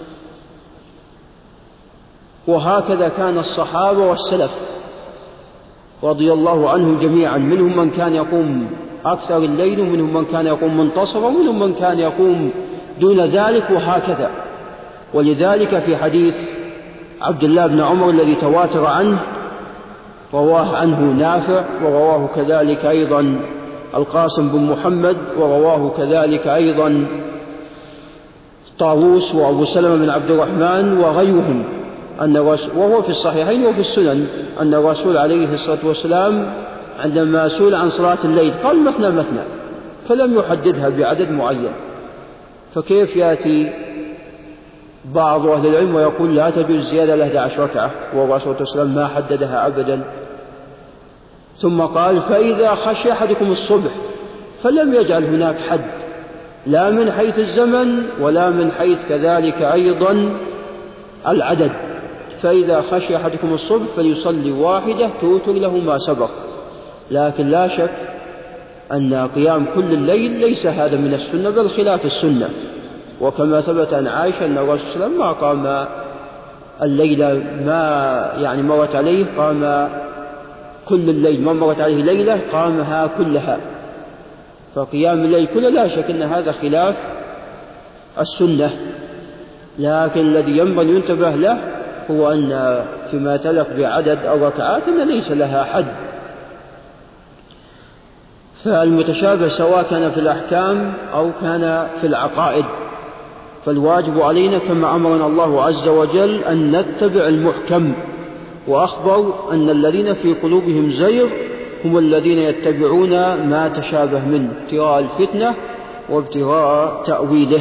وهكذا كان الصحابة والسلف رضي الله عنهم جميعا، منهم من كان يقوم أكثر الليل ومنهم من كان يقوم منتصفا ومنهم من كان يقوم دون ذلك، وهكذا. ولذلك في حديث عبد الله بن عمر الذي تواتر عنه رواه عنه نافع، ورواه كذلك أيضا القاسم بن محمد، ورواه كذلك أيضا طاووس وأبو سلمة بن عبد الرحمن وغيرهم، وهو في الصحيحين وفي السنن أن الرسول عليه الصلاة والسلام عندما سئل عن صلاة الليل قال مثنى مثنى، فلم يحددها بعدد معين. فكيف يأتي بعض أهل العلم ويقول لا تجوز زيادة على 11 ركعة والرسول صلى الله عليه وسلم ما حددها أبدا؟ ثم قال فإذا خشي أحدكم الصبح، فلم يجعل هناك حد لا من حيث الزمن ولا من حيث كذلك أيضا العدد. فإذا خشي أحدكم الصبح فليصلي واحدة توتر له ما سبق. لكن لا شك أن قيام كل الليل ليس هذا من السنة بل خلاف السنة، وكما ثبت عن عائشة أن الرسول صلى الله عليه وسلم ما قام الليلة ما مرت عليه قام كل الليل، ما مرت عليه ليلة قامها كلها. فقيام الليل كله لا شك أن هذا خلاف السنة. لكن الذي ينبغي أن ينتبه له هو أن فيما يتعلق بعدد الركعات أن ليس لها حد. فالمتشابه سواء كان في الأحكام أو كان في العقائد، فالواجب علينا كما أمرنا الله عز وجل أن نتبع المحكم، وأخبر أن الذين في قلوبهم زيغ هم الذين يتبعون ما تشابه منه ابتغاء الفتنة وابتغاء تأويله.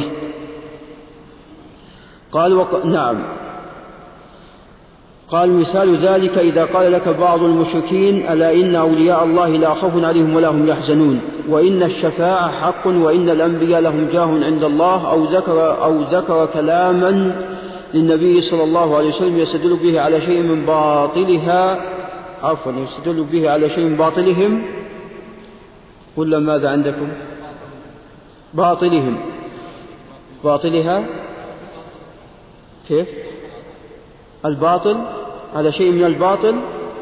قال مثال ذلك إذا قال لك بعض المشركين ألا إن أولياء الله لا خوف عليهم ولا هم يحزنون، وإن الشفاعة حق، وإن الأنبياء لهم جاه عند الله، أو ذكر كلاما للنبي صلى الله عليه وسلم يستدل به على شيء من باطلهم ولا ماذا عندكم؟ باطلها كيف؟ الباطل على شيء من الباطل؟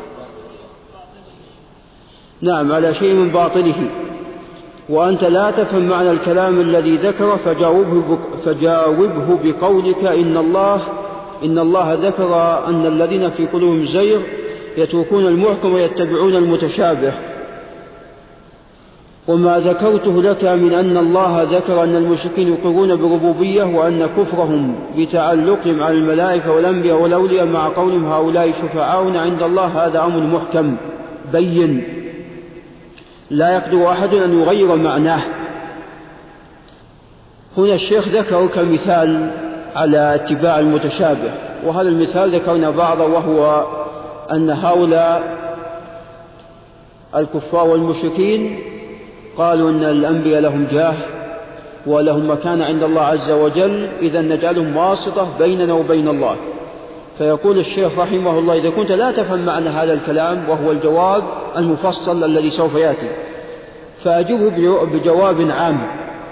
نعم، على شيء من باطله. وأنت لا تفهم معنى الكلام الذي ذكره فجاوبه بقولك إن الله ذكر أن الذين في قلوبهم زيغ يتركون المحكم ويتبعون المتشابه. وما ذكرته لك من أن الله ذكر أن المشركين يقرون بالربوبية وأن كفرهم بتعلقهم على الملائكة والأنبياء والأولياء مع قولهم هؤلاء شفعاؤنا عند الله، هذا أمر محكم بين لا يقدر أحد أن يغير معناه. هنا الشيخ ذكر كمثال على اتباع المتشابه، وهذا المثال ذكرنا بعضه، وهو أن هؤلاء الكفار والمشركين قالوا أن الأنبياء لهم جاه ولهم مكان عند الله عز وجل، إذا نجعلهم واسطة بيننا وبين الله. فيقول الشيخ رحمه الله: إذا كنت لا تفهم معنى هذا الكلام، وهو الجواب المفصل الذي سوف يأتي، فأجبه بجواب عام،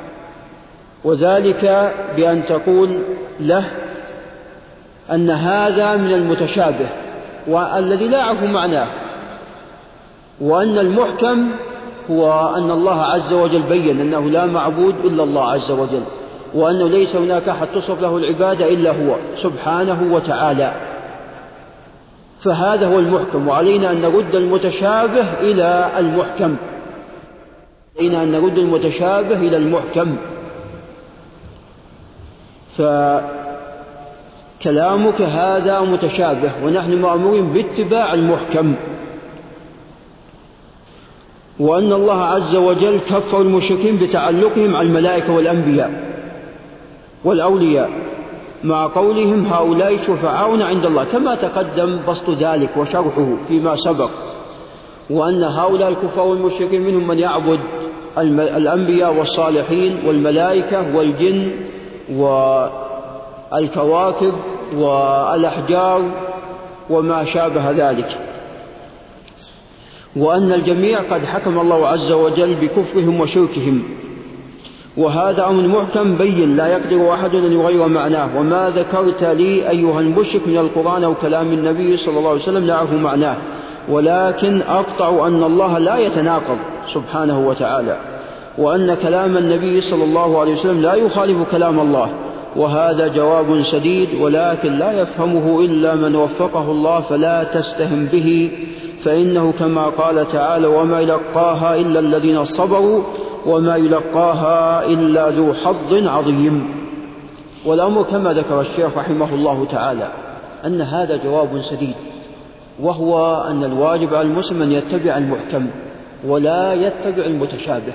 وذلك بأن تقول له أن هذا من المتشابه والذي لا أعرف معناه، وأن المحكم هو أن الله عز وجل بيّن أنه لا معبود إلا الله عز وجل، وأنه ليس هناك أحد تصرف له العبادة إلا هو سبحانه وتعالى. فهذا هو المحكم، وعلينا أن نرد المتشابه إلى المحكم، فكلامك هذا متشابه، ونحن مأمورين باتباع المحكم. وأن الله عز وجل كفر المشركين بتعلقهم على الملائكة والأنبياء والأولياء مع قولهم هؤلاء شفعاؤنا عند الله، كما تقدم بسط ذلك وشرحه فيما سبق. وأن هؤلاء الكفار والمشركين منهم من يعبد الأنبياء والصالحين والملائكة والجن والكواكب والأحجار وما شابه ذلك، وأن الجميع قد حكم الله عز وجل بكفرهم وشركهم، وهذا أمر محكم بين لا يقدر أحد أن يغير معناه. وما ذكرت لي أيها المشرك من القرآن أو كلام النبي صلى الله عليه وسلم لا أعرف معناه، ولكن أقطع أن الله لا يتناقض سبحانه وتعالى، وأن كلام النبي صلى الله عليه وسلم لا يخالف كلام الله، وهذا جواب سديد، ولكن لا يفهمه إلا من وفقه الله، فلا تستهم به، فإنه كما قال تعالى: وما يلقاها إلا الذين صبروا وما يلقاها إلا ذو حظ عظيم. والأمر كما ذكر الشيخ رحمه الله تعالى أن هذا جواب سديد، وهو أن الواجب على المسلم أن يتبع المحكم ولا يتبع المتشابه.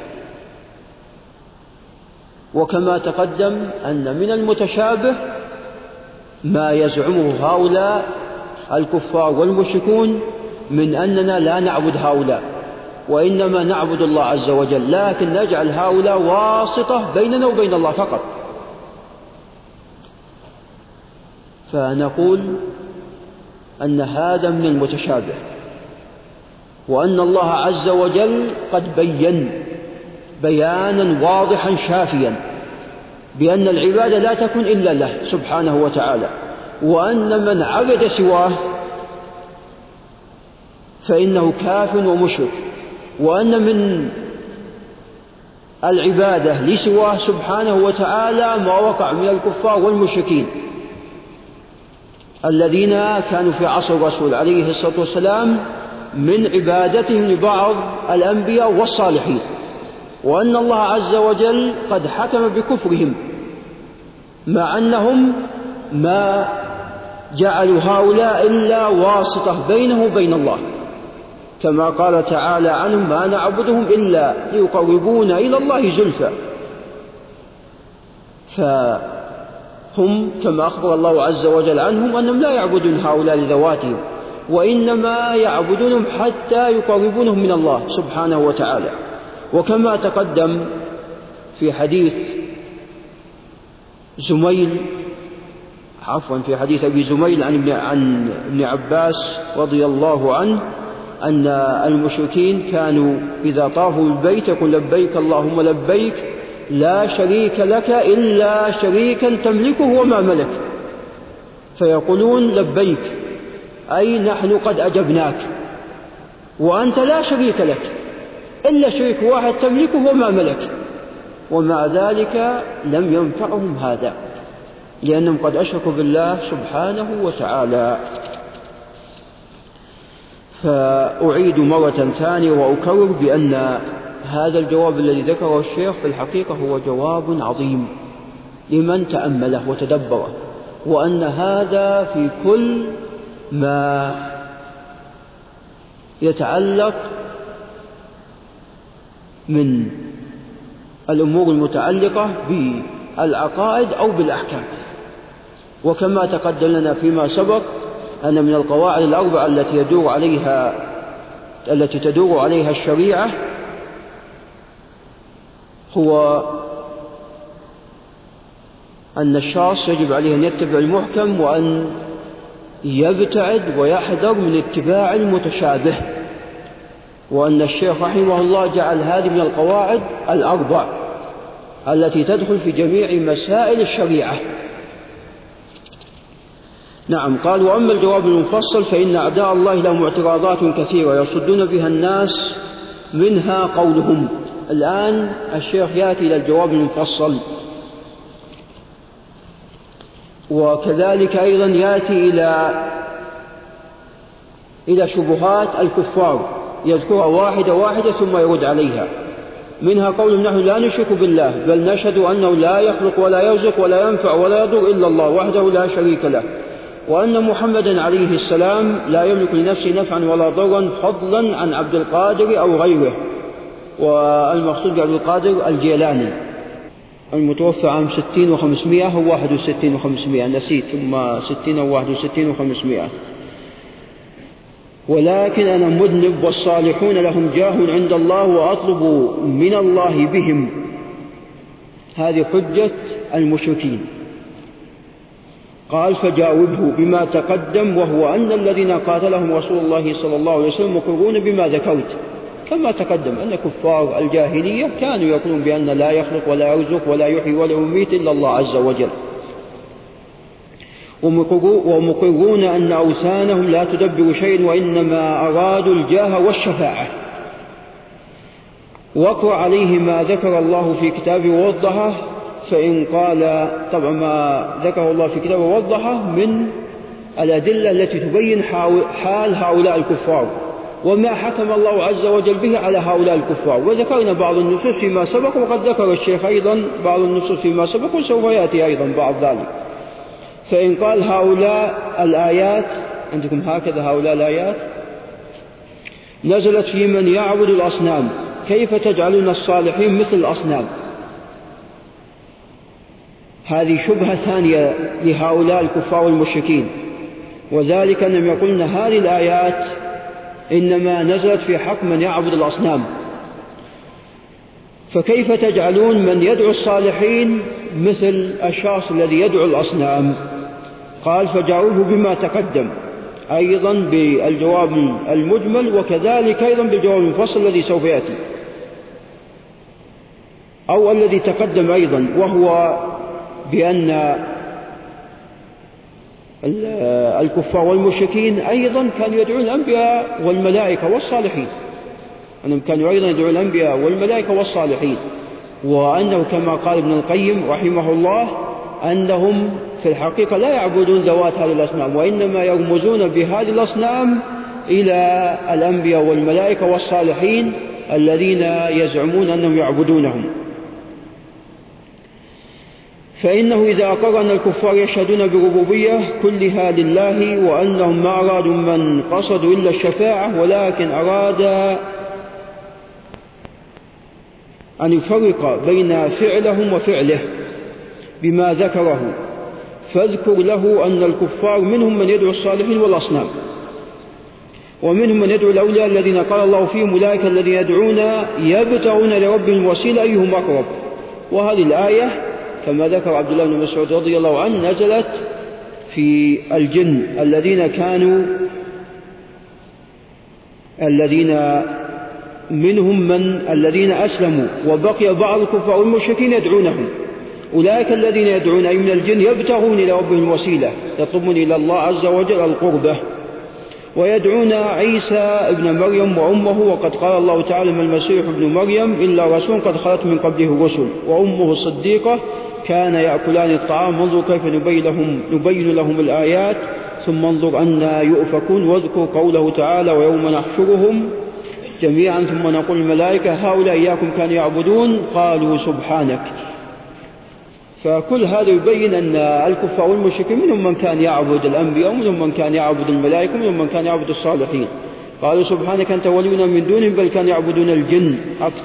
وكما تقدم أن من المتشابه ما يزعمه هؤلاء الكفار والمشركون من أننا لا نعبد هؤلاء، وإنما نعبد الله عز وجل، لكن نجعل هؤلاء واسطة بيننا وبين الله فقط. فنقول أن هذا من المتشابه، وأن الله عز وجل قد بيّن بيانا واضحا شافيا بأن العبادة لا تكن إلا له سبحانه وتعالى، وأن من عبد سواه فإنه كاف ومشرك، وأن من العبادة لسواه سبحانه وتعالى ما وقع من الكفار والمشركين الذين كانوا في عصر الرسول عليه الصلاة والسلام من عبادتهم لبعض الأنبياء والصالحين، وأن الله عز وجل قد حكم بكفرهم، مع أنهم ما جعلوا هؤلاء إلا واسطة بينه وبين الله، كما قال تعالى عنهم: ما نعبدهم إلا ليقربونا إلى الله زلفى. فهم كما أخبر الله عز وجل عنهم أنهم لا يعبدون هؤلاء لذواتهم، وإنما يعبدونهم حتى يقربونهم من الله سبحانه وتعالى. وكما تقدم في حديث في حديث أبي زميل عن ابن عباس رضي الله عنه أن المشركين كانوا إذا طافوا البيت يقول: لبيك اللهم لبيك لا شريك لك إلا شريكا تملكه وما ملك. فيقولون لبيك، أي نحن قد أجبناك، وأنت لا شريك لك إلا شريك واحد تملكه وما ملك، ومع ذلك لم ينفعهم هذا لأنهم قد أشركوا بالله سبحانه وتعالى. فأعيد مرة ثانية وأكرر بأن هذا الجواب الذي ذكره الشيخ في الحقيقة هو جواب عظيم لمن تأمله وتدبره، وأن هذا في كل ما يتعلق من الأمور المتعلقة بالعقائد أو بالأحكام. وكما تقدم لنا فيما سبق أن من القواعد الأربعة التي تدور عليها الشريعة هو أن الشخص يجب عليه أن يتبع المحكم وأن يبتعد ويحذر من اتباع المتشابه، وأن الشيخ رحمه الله جعل هذه من القواعد الأربع التي تدخل في جميع مسائل الشريعة. نعم. قال: وأما الجواب المفصل فإن أعداء الله لهم اعتراضات كثيرة يصدون بها الناس، منها قولهم. الآن الشيخ يأتي إلى الجواب المفصل، وكذلك أيضا يأتي إلى شبهات الكفار يذكرها واحدة واحدة ثم يرد عليها. منها قولهم: نحن لا نشرك بالله بل نشهد أنه لا يخلق ولا يرزق ولا ينفع ولا يضر إلا الله وحده لا شريك له، وأن محمدا عليه السلام لا يملك لنفسه نفعا ولا ضرا فضلا عن عبد القادر أو غيره. والمقصود بعبد القادر الجيلاني المتوفى عام 60 و500 أو 61 و500، نسيت، ثم 60 أو 61 و500. ولكن أنا مذنب والصالحون لهم جاه عند الله وأطلب من الله بهم. هذه حجة المشركين. قال: فجاوبه بما تقدم، وهو أن الذين قاتلهم رسول الله صلى الله عليه وسلم مقرون بما ذكرت، كما تقدم أن كفار الجاهلية كانوا يقولون بأن لا يخلق ولا يرزق ولا يحيي ولا يميت إلا الله عز وجل، ومقرون أن أوثانهم لا تدبر شيء وإنما أرادوا الجاه والشفاعة. واقرأ عليه ما ذكر الله في كتابه ووضحه، فإن قال، طبعا ما ذكر الله في كتابه ووضحه من الأدلة التي تبين حال هؤلاء الكفار وما حكم الله عز وجل به على هؤلاء الكفار. وذكرنا بعض النصوص فيما سبق، وقد ذكر الشيخ أيضا بعض النصوص فيما سبق، وسوف يأتي أيضا بعض ذلك. فإن قال: هؤلاء الآيات، عندكم هكذا هؤلاء الآيات نزلت في من يعبد الأصنام، كيف تجعلون الصالحين مثل الأصنام؟ هذه شبهة ثانية لهؤلاء الكفار والمشركين، وذلك أنهم يقولون هذه الآيات إنما نزلت في حق من يعبد الأصنام، فكيف تجعلون من يدعو الصالحين مثل الشخص الذي يدعو الأصنام؟ قال: فجاوبه بما تقدم، أيضا بالجواب المجمل، وكذلك أيضا بالجواب المفصل الذي سوف يأتي أو الذي تقدم أيضا، وهو بأن الكفار والمشركين أيضا كانوا يدعون الأنبياء والملائكة والصالحين، أنهم كانوا أيضا يدعون الأنبياء والملائكة والصالحين، وأنه كما قال ابن القيم رحمه الله أنهم في الحقيقة لا يعبدون ذوات هذه الأصنام، وإنما يرمزون بهذه الأصنام إلى الأنبياء والملائكة والصالحين الذين يزعمون أنهم يعبدونهم. فإنه إذا أقر أن الكفار يشهدون بالربوبية كلها لله، وأنهم ما أرادوا من قصدوا إلا الشفاعة، ولكن أراد أن يفرق بين فعلهم وفعله بما ذكره، فاذكر له أن الكفار منهم من يدعو الصالحين والأصنام، ومنهم من يدعو الأولياء الذين قال الله فيهم أولئك الذين يدعون يبتغون لربهم الوسيلة أيهم أقرب. وهذه الآية كما ذكر عبد الله بن مسعود رضي الله عنه نزلت في الجن الذين منهم من الذين أسلموا، وبقي بعض الكفار والمشركين يدعونهم، أولئك الذين يدعون أي من الجن يبتغون إلى ربهم الوسيلة، يطلبون إلى الله عز وجل القربة، ويدعون عيسى ابن مريم وأمه، وقد قال الله تعالى: ما المسيح ابن مريم إلا رسول قد خلت من قبله الرسل وأمه الصديقة كان يأكلان الطعام، انظر كيف نبين لهم الآيات ثم انظر أنى يؤفكون. واذكر قوله تعالى: ويوم نحشرهم جميعا ثم نقول الملائكة هؤلاء إياكم كانوا يعبدون قالوا سبحانك. فكل هذا يبين أن الكفار والمشركين منهم من كان يعبد الأنبياء ومنهم من كان يعبد الملائكة ومنهم من كان يعبد الصالحين. قالوا سبحانك أنت ولينا من دونهم بل كانوا يعبدون الجن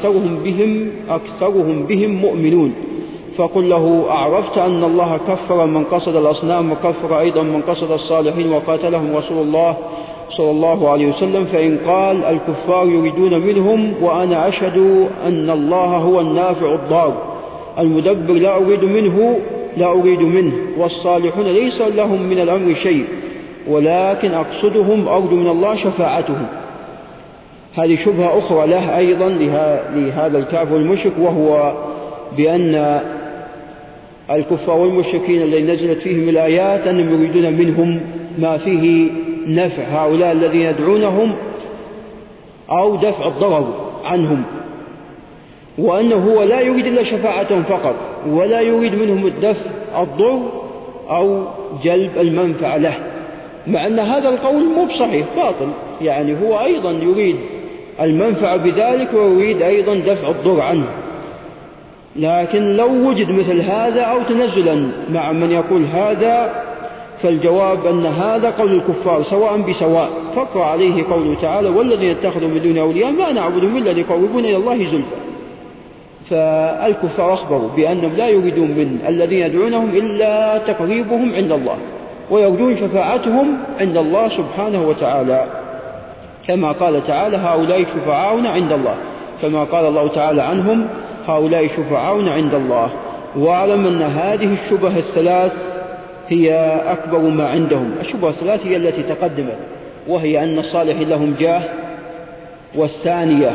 أكثرهم بهم مؤمنون. فقل له: أعرفت أن الله كفر من قصد الأصنام وكفر أيضا من قصد الصالحين وقاتلهم رسول الله صلى الله عليه وسلم. فإن قال الكفار يريدون منهم وأنا أشهد أن الله هو النافع الضار المدبر لا أريد منه والصالحون ليس لهم من الأمر شيء ولكن أقصدهم أرجو من الله شفاعتهم. هذه شبهة أخرى له أيضا لهذا الكافر والمشرك، وهو بأن الكفار والمشركين الذين نزلت فيهم الآيات أنهم يريدون منهم ما فيه نفع هؤلاء الذين يدعونهم أو دفع الضرر عنهم، وأنه هو لا يريد إلا شفاعتهم فقط ولا يريد منهم دفع الضر أو جلب المنفعة له، مع أن هذا القول مو بصحيح باطل. يعني هو أيضا يريد المنفعة بذلك ويريد أيضا دفع الضر عنه. لكن لو وجد مثل هذا أو تنزلا مع من يقول هذا فالجواب أن هذا قول الكفار سواء بسواء. فقر عليه قوله تعالى: والذين اتخذوا من دون أولياء ما نعبدهم إلا ليقربونا إلى الله زلفى. فالكفار أخبروا بأنهم لا يريدون من الذين يدعونهم إلا تقريبهم عند الله ويرجون شفاعتهم عند الله سبحانه وتعالى، كما قال تعالى: هؤلاء شفعاؤنا عند الله، كما قال الله تعالى عنهم: هؤلاء شفعاؤنا عند الله. واعلم أن هذه الشبه الثلاث هي أكبر ما عندهم. الشبه الثلاث هي التي تقدمت، وهي أن الصالحين لهم جاه، والثانية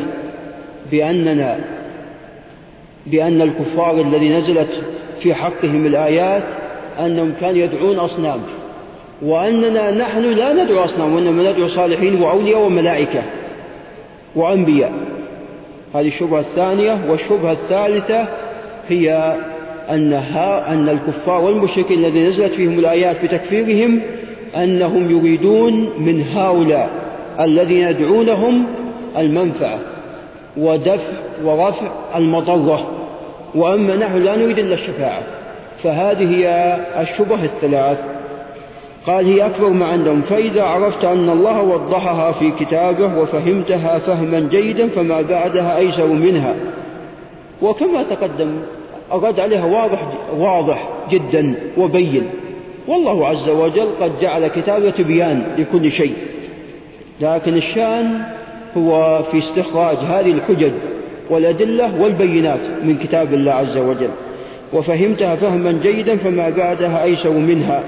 بأن الكفار الذي نزلت في حقهم الآيات أنهم كانوا يدعون أصنام، وأننا نحن لا ندعو أصنام وإنما ندعو صالحين وأولياء وملائكة وأنبياء. هذه الشبهة الثانية. والشبهة الثالثة هي أن الكفار والمشركين الذين نزلت فيهم الآيات بتكفيرهم أنهم يريدون من هؤلاء الذين يدعونهم المنفعة ودفع ورفع المضرة، وأما نحن لا نريد إلا الشفاعة. فهذه هي الشبهة الثلاث. قال: هي أكبر ما عندهم. فإذا عرفت أن الله وضحها في كتابه وفهمتها فهما جيدا فما بعدها أيسر منها. وكما تقدم أراد عليها واضح جدا وبين، والله عز وجل قد جعل كتابه تبيان لكل شيء، لكن الشأن هو في استخراج هذه الحجج والأدلة والبينات من كتاب الله عز وجل. وفهمتها فهما جيدا فما بعدها أيسر منها.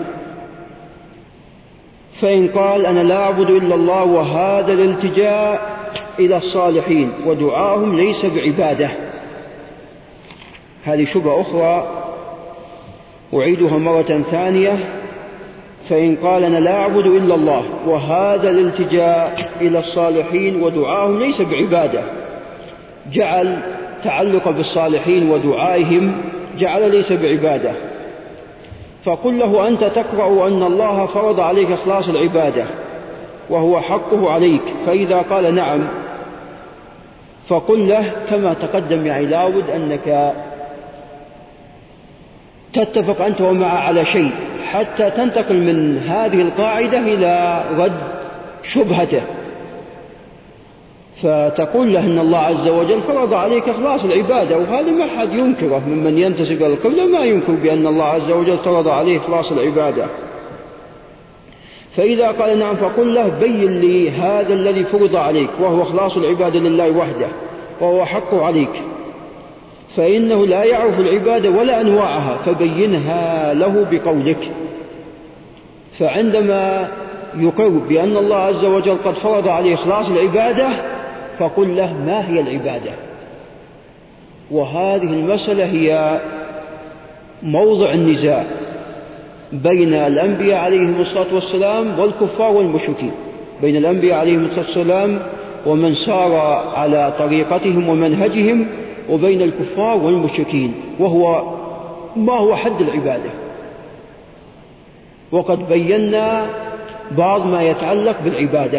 فإن قال: أنا لا أعبد إلا الله وهذا الالتجاء إلى الصالحين ودعاهم ليس بعبادة. هذه شبهة أخرى أعيدها مرة ثانية. فإن قال: أنا لا أعبد إلا الله وهذا الالتجاء إلى الصالحين ودعاهم ليس بعبادة، جعل تعلق بالصالحين ودعائهم جعل ليس بعبادة. فقل له: أنت تقرأ أن الله فرض عليك إخلاص العبادة وهو حقه عليك. فإذا قال نعم فقل له كما تقدم، يعني لابد أنك تتفق أنت ومعه على شيء حتى تنتقل من هذه القاعدة إلى رد شبهته. فتقول له أن الله عز وجل فرض عليك إخلاص العبادة، وهذا ما أحد ينكره ممن ينتسب إلى القبلة، ما ينكر بأن الله عز وجل فرض عليه إخلاص العبادة. فإذا قال نعم فقل له: بين لي هذا الذي فرض عليك وهو إخلاص العبادة لله وحده وهو حقه عليك، فإنه لا يعرف العبادة ولا أنواعها فبينها له بقولك. فعندما يقر بأن الله عز وجل قد فرض عليه إخلاص العبادة فقل له: ما هي العبادة؟ وهذه المسألة هي موضع النزاع بين الأنبياء عليهم الصلاة والسلام والكفار والمشركين، بين الأنبياء عليهم الصلاة والسلام ومن سار على طريقتهم ومنهجهم، وبين الكفار والمشركين، وهو ما هو حد العبادة. وقد بينا بعض ما يتعلق بالعبادة،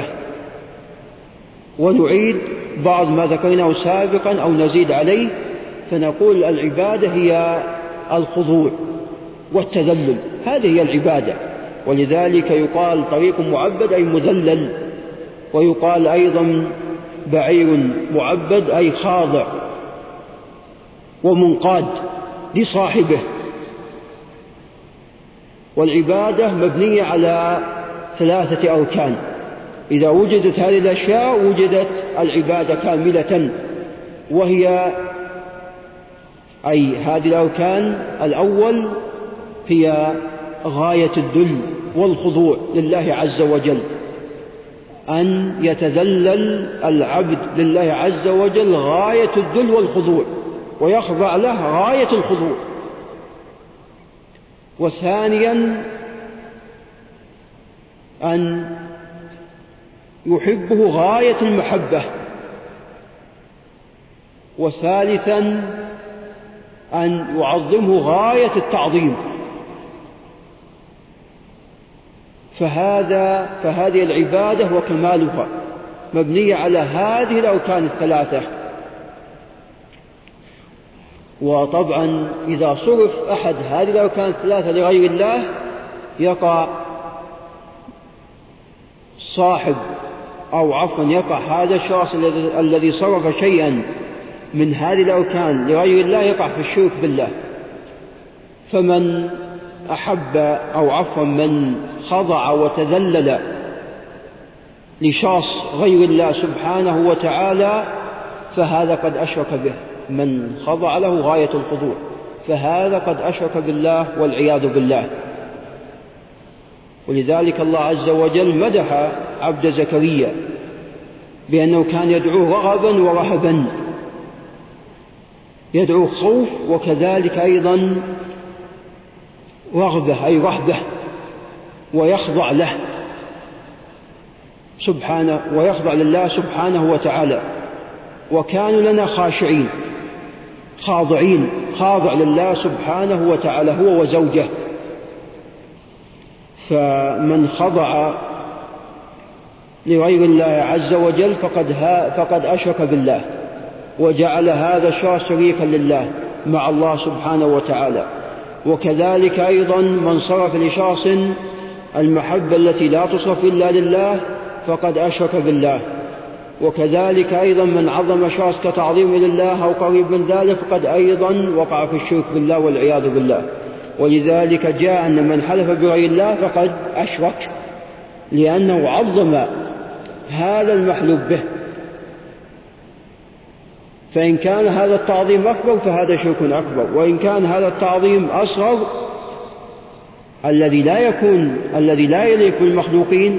ونعيد بعض ما ذكرناه سابقا أو نزيد عليه، فنقول العبادة هي الخضوع والتذلل، هذه هي العبادة. ولذلك يقال طريق معبد أي مذلل، ويقال أيضا بعير معبد أي خاضع ومنقاد لصاحبه. والعبادة مبنية على 3 أركان، إذا وجدت هذه الأشياء وجدت العبادة كاملة، وهي أي هذه الأركان: الأول هي غاية الذل والخضوع لله عز وجل، أن يتذلل العبد لله عز وجل غاية الذل والخضوع، ويخضع له غاية الخضوع. وثانيا أن يحبه غاية المحبة. وثالثا أن يعظمه غاية التعظيم. فهذه العبادة وكمالها مبنية على هذه الأركان 3. وطبعا إذا صرف أحد هذه الأركان 3 لغير الله يقع يقع هذا الشخص الذي صرف شيئا من هذه الأركان لغير الله يقع في الشرك بالله. فمن من خضع وتذلل لشخص غير الله سبحانه وتعالى فهذا قد أشرك به، من خضع له غاية الخضوع فهذا قد أشرك بالله والعياذ بالله. ولذلك الله عز وجل مدح عبد زكريا بأنه كان يدعو رغبا ورهبا، يدعو خوف وكذلك أيضا رغبة أي رهبة، ويخضع له سبحانه، ويخضع لله سبحانه وتعالى. وكانوا لنا خاشعين خاضعين، خاضع لله سبحانه وتعالى هو وزوجه. فمن خضع لغير الله عز وجل فقد أشرك بالله وجعل هذا الشخص شريكا لله مع الله سبحانه وتعالى. وكذلك أيضا من صرف لشخص المحبة التي لا تصرف إلا لله فقد أشرك بالله. وكذلك أيضا من عظم شخص كتعظيم لله أو قريب من ذلك فقد أيضا وقع في الشرك بالله والعياذ بالله. ولذلك جاء أن من حلف بغير الله فقد أشرك، لأنه عظم هذا المحلوف به. فإن كان هذا التعظيم أكبر فهذا شرك أكبر، وإن كان هذا التعظيم أصغر الذي لا يليق بالمخلوقين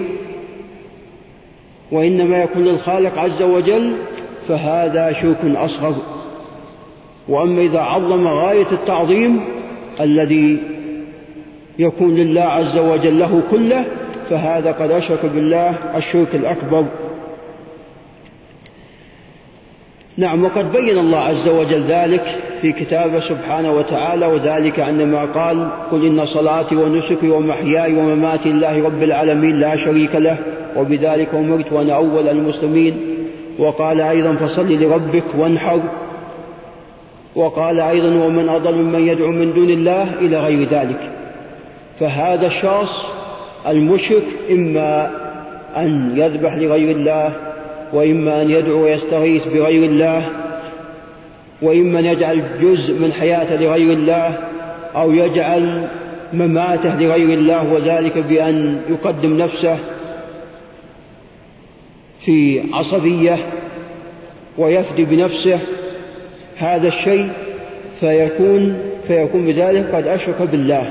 وإنما يكون للخالق عز وجل فهذا شرك أصغر. وأما إذا عظم غاية التعظيم الذي يكون لله عز وجل له كله فهذا قد أشرك بالله الشرك الأكبر. نعم، وقد بين الله عز وجل ذلك في كتابه سبحانه وتعالى، وذلك عندما قال: قل إن صلاتي ونسكي ومحياي ومماتي لله رب العالمين لا شريك له وبذلك أمرت وأنا أول المسلمين. وقال أيضا: فصل لربك وانحر. وقال أيضا: ومن أضل ممن يدعو من دون الله إلى غير ذلك. فهذا الشخص المشرك إما أن يذبح لغير الله، وإما أن يدعو ويستغيث بغير الله، وإما أن يجعل جزء من حياته لغير الله، أو يجعل مماته لغير الله، وذلك بأن يقدم نفسه في عصبية ويفدي بنفسه هذا الشيء، فيكون بذلك قد أشرك بالله.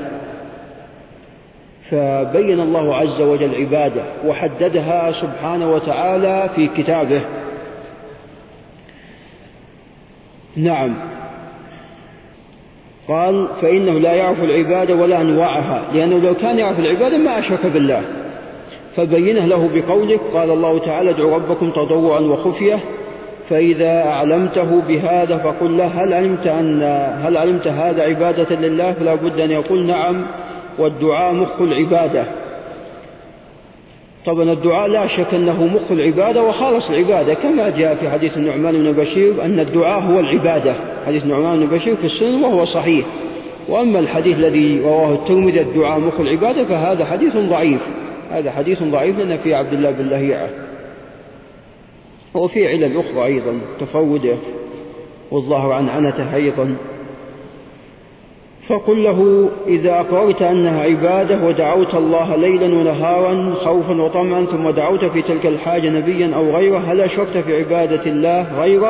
فبين الله عز وجل عباده وحددها سبحانه وتعالى في كتابه. نعم، قال فإنه لا يعرف العبادة ولا أنواعها، لأنه لو كان يعرف العبادة ما أشرك بالله، فبينه له بقولك قال الله تعالى ادعوا ربكم تضرعا وخفية، فإذا أعلمته بهذا فقل له هل علمت هذا عبادة لله؟ فلا بد أن يقول نعم، والدعاء مخ العبادة. طبعا الدعاء لا شك أنه مخ العبادة وخالص العبادة، كما جاء في حديث النعمان بن بشير أن الدعاء هو العبادة، حديث النعمان بن بشير في السنن وهو صحيح. وأما الحديث الذي رواه الترمذي الدعاء مخ العبادة فهذا حديث ضعيف، هذا حديث ضعيف لأن في عبد الله بن لهيعة، وفي علل أخرى أيضا تفوده والظاهر عن عنته أيضا. فقل له إذا أقررت أنها عبادة ودعوت الله ليلا ونهارا خوفا وطمعا ثم دعوت في تلك الحاجة نبيا أو غيره هل أشركت في عبادة الله غيره؟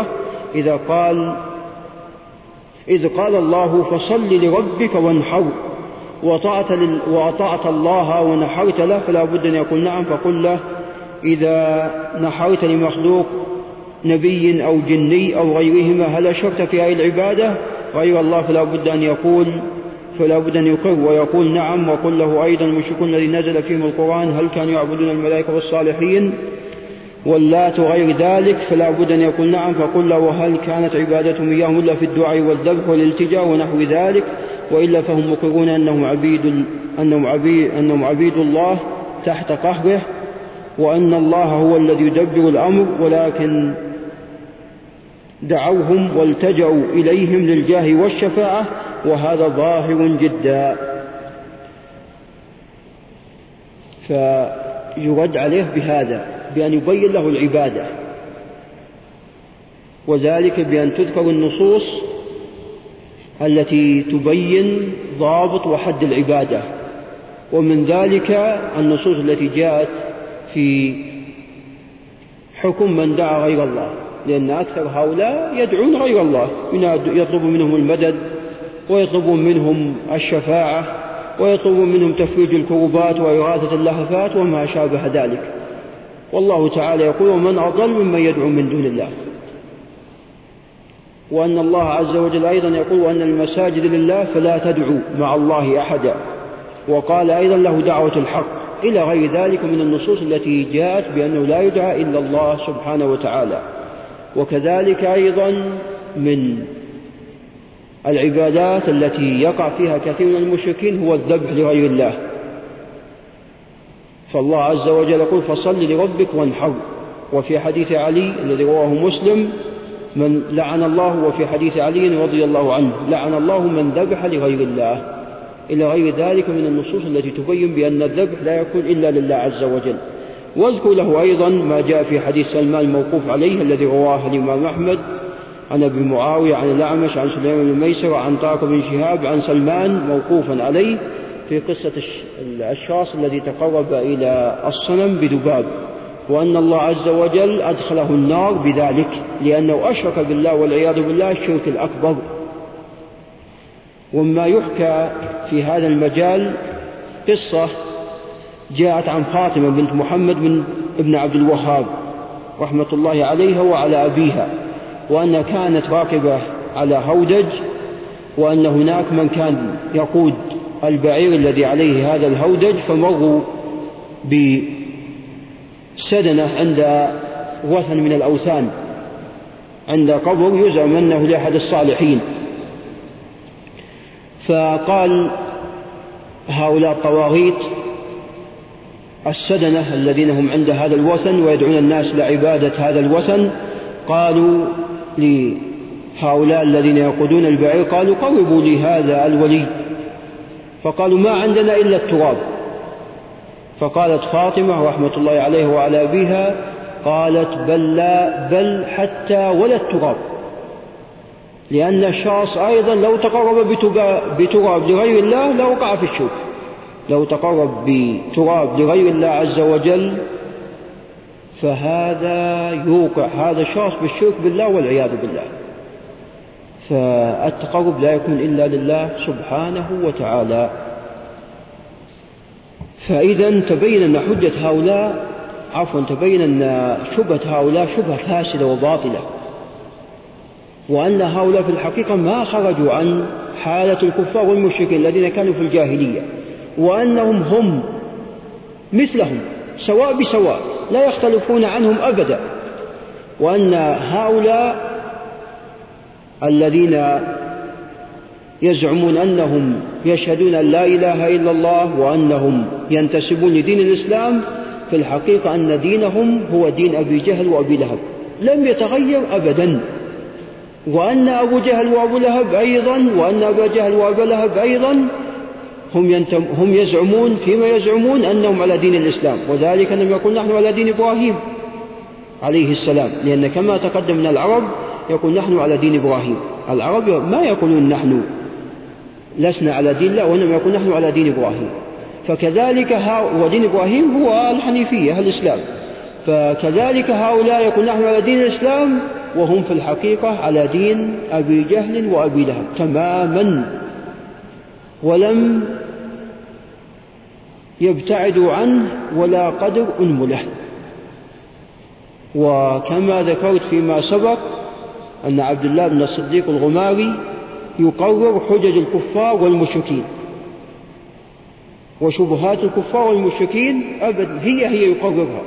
إذ قال الله فصل لربك وانحر وأطعت الله ونحرت له فلا بد أن يقول نعم. فقل له إذا نحرت لمخلوق نبي أو جني أو غيرهما هل أشركت في هذه العبادة غير الله؟ فلا بد أن يقر ويقول نعم. وقل له أيضا المشركون الذي نزل فيهم القرآن هل كانوا يعبدون الملائكة والصالحين واللات وغير ذلك؟ فلا بد أن يقول نعم. فقل له هل كانت عبادتهم إياهم إلا في الدعاء والذبح والالتجاء ونحو ذلك؟ وإلا فهم مقرون أنهم عبيد الله تحت قهره، وأن الله هو الذي يدبر الأمر، ولكن دعوهم والتجأوا إليهم للجاه والشفاعة، وهذا ظاهر جدا. فيرد عليه بهذا بأن يبين له العبادة، وذلك بأن تذكر النصوص التي تبين ضابط وحد العبادة، ومن ذلك النصوص التي جاءت في حكم من دعا غير الله، لأن أكثر هؤلاء يدعون غير الله، يطلب منهم المدد ويطلب منهم الشفاعة ويطلب منهم تفريج الكربات وإغاثة اللهفات وما شابه ذلك. والله تعالى يقول ومن أضل ممن يدعو من دون الله. وأن الله عز وجل أيضا يقول وأن المساجد لله فلا تدعوا مع الله أحدا، وقال أيضا له دعوة الحق، إلى غير ذلك من النصوص التي جاءت بأنه لا يدعى إلا الله سبحانه وتعالى. وكذلك أيضا من العبادات التي يقع فيها كثير من المشركين هو الذبح لغير الله، فالله عز وجل يقول فصل لربك وانحر. وفي حديث علي الذي رواه مسلم من لعن الله، وفي حديث علي رضي الله عنه لعن الله من ذبح لغير الله، إلى غير ذلك من النصوص التي تبين بأن الذبح لا يكون إلا لله عز وجل. واذكر له أيضا ما جاء في حديث سلمان الموقوف عليه الذي رواه الإمام أحمد عن أبي معاوية عن الأعمش عن سليمان بن ميسر عن طارق بن شهاب عن سلمان موقوفا عليه في قصة الشخص الذي تقرب إلى الصنم بذباب، وأن الله عز وجل أدخله النار بذلك لأنه أشرك بالله والعياذ بالله الشرك الأكبر. وما يحكى في هذا المجال قصة جاءت عن فاطمة بنت محمد بن عبد الوهاب رحمة الله عليها وعلى أبيها، وأنها كانت راكبة على هودج، وأن هناك من كان يقود البعير الذي عليه هذا الهودج، فمروا بسدنة عند وثن من الأوثان عند قبر يزعم أنه لأحد الصالحين، فقال هؤلاء الطواغيت السدنة الذين هم عند هذا الوثن ويدعون الناس لعبادة هذا الوثن، قالوا لهؤلاء الذين يقودون البعير قالوا قربوا لي هذا الولي، فقالوا ما عندنا إلا التراب. فقالت فاطمة رحمة الله عليها وعلى أبيها قالت بل لا بل حتى ولا التراب، لأن الشخص أيضا لو تقرب بتراب لغير الله لوقع في الشرك، لو تقرب بتراب لغير الله عز وجل فهذا يوقع هذا الشخص بالشرك بالله والعياذ بالله. فالتقرب لا يكون إلا لله سبحانه وتعالى. فإذا تبين أن حجة هؤلاء تبين أن شبهة هؤلاء شبهة فاسدة وباطلة، وأن هؤلاء في الحقيقة ما خرجوا عن حالة الكفار والمشركين الذين كانوا في الجاهلية، وأنهم هم مثلهم سواء بسواء لا يختلفون عنهم أبدا، وأن هؤلاء الذين يزعمون أنهم يشهدون أن لا إله إلا الله وأنهم ينتسبون لدين الإسلام، في الحقيقة أن دينهم هو دين أبي جهل وأبي لهب لم يتغير أبدا، وأن أبو جهل وأبو لهب أيضا وأن أبا جهل وأبا لهب أيضا هم يزعمون فيما يزعمون أنهم على دين الإسلام، وذلك أنهم يقول نحن على دين إبراهيم عليه السلام، لأن كما تقدم من العرب يقول نحن على دين إبراهيم. العرب ما يقولون نحن لسنا على دين الله، وإنما يقول نحن على دين إبراهيم. فكذلك ودين إبراهيم هو الحنيفية الإسلام، فكذلك هؤلاء يقول نحن على دين الإسلام وهم في الحقيقة على دين أبي جهل وأبي لهب تماما، ولم يبتعدوا عنه ولا قدر أنمله. وكما ذكرت فيما سبق أن عبد الله بن الصديق الغماري يقرر حجج الكفار والمشركين وشبهات الكفار والمشركين أبدا هي يقررها.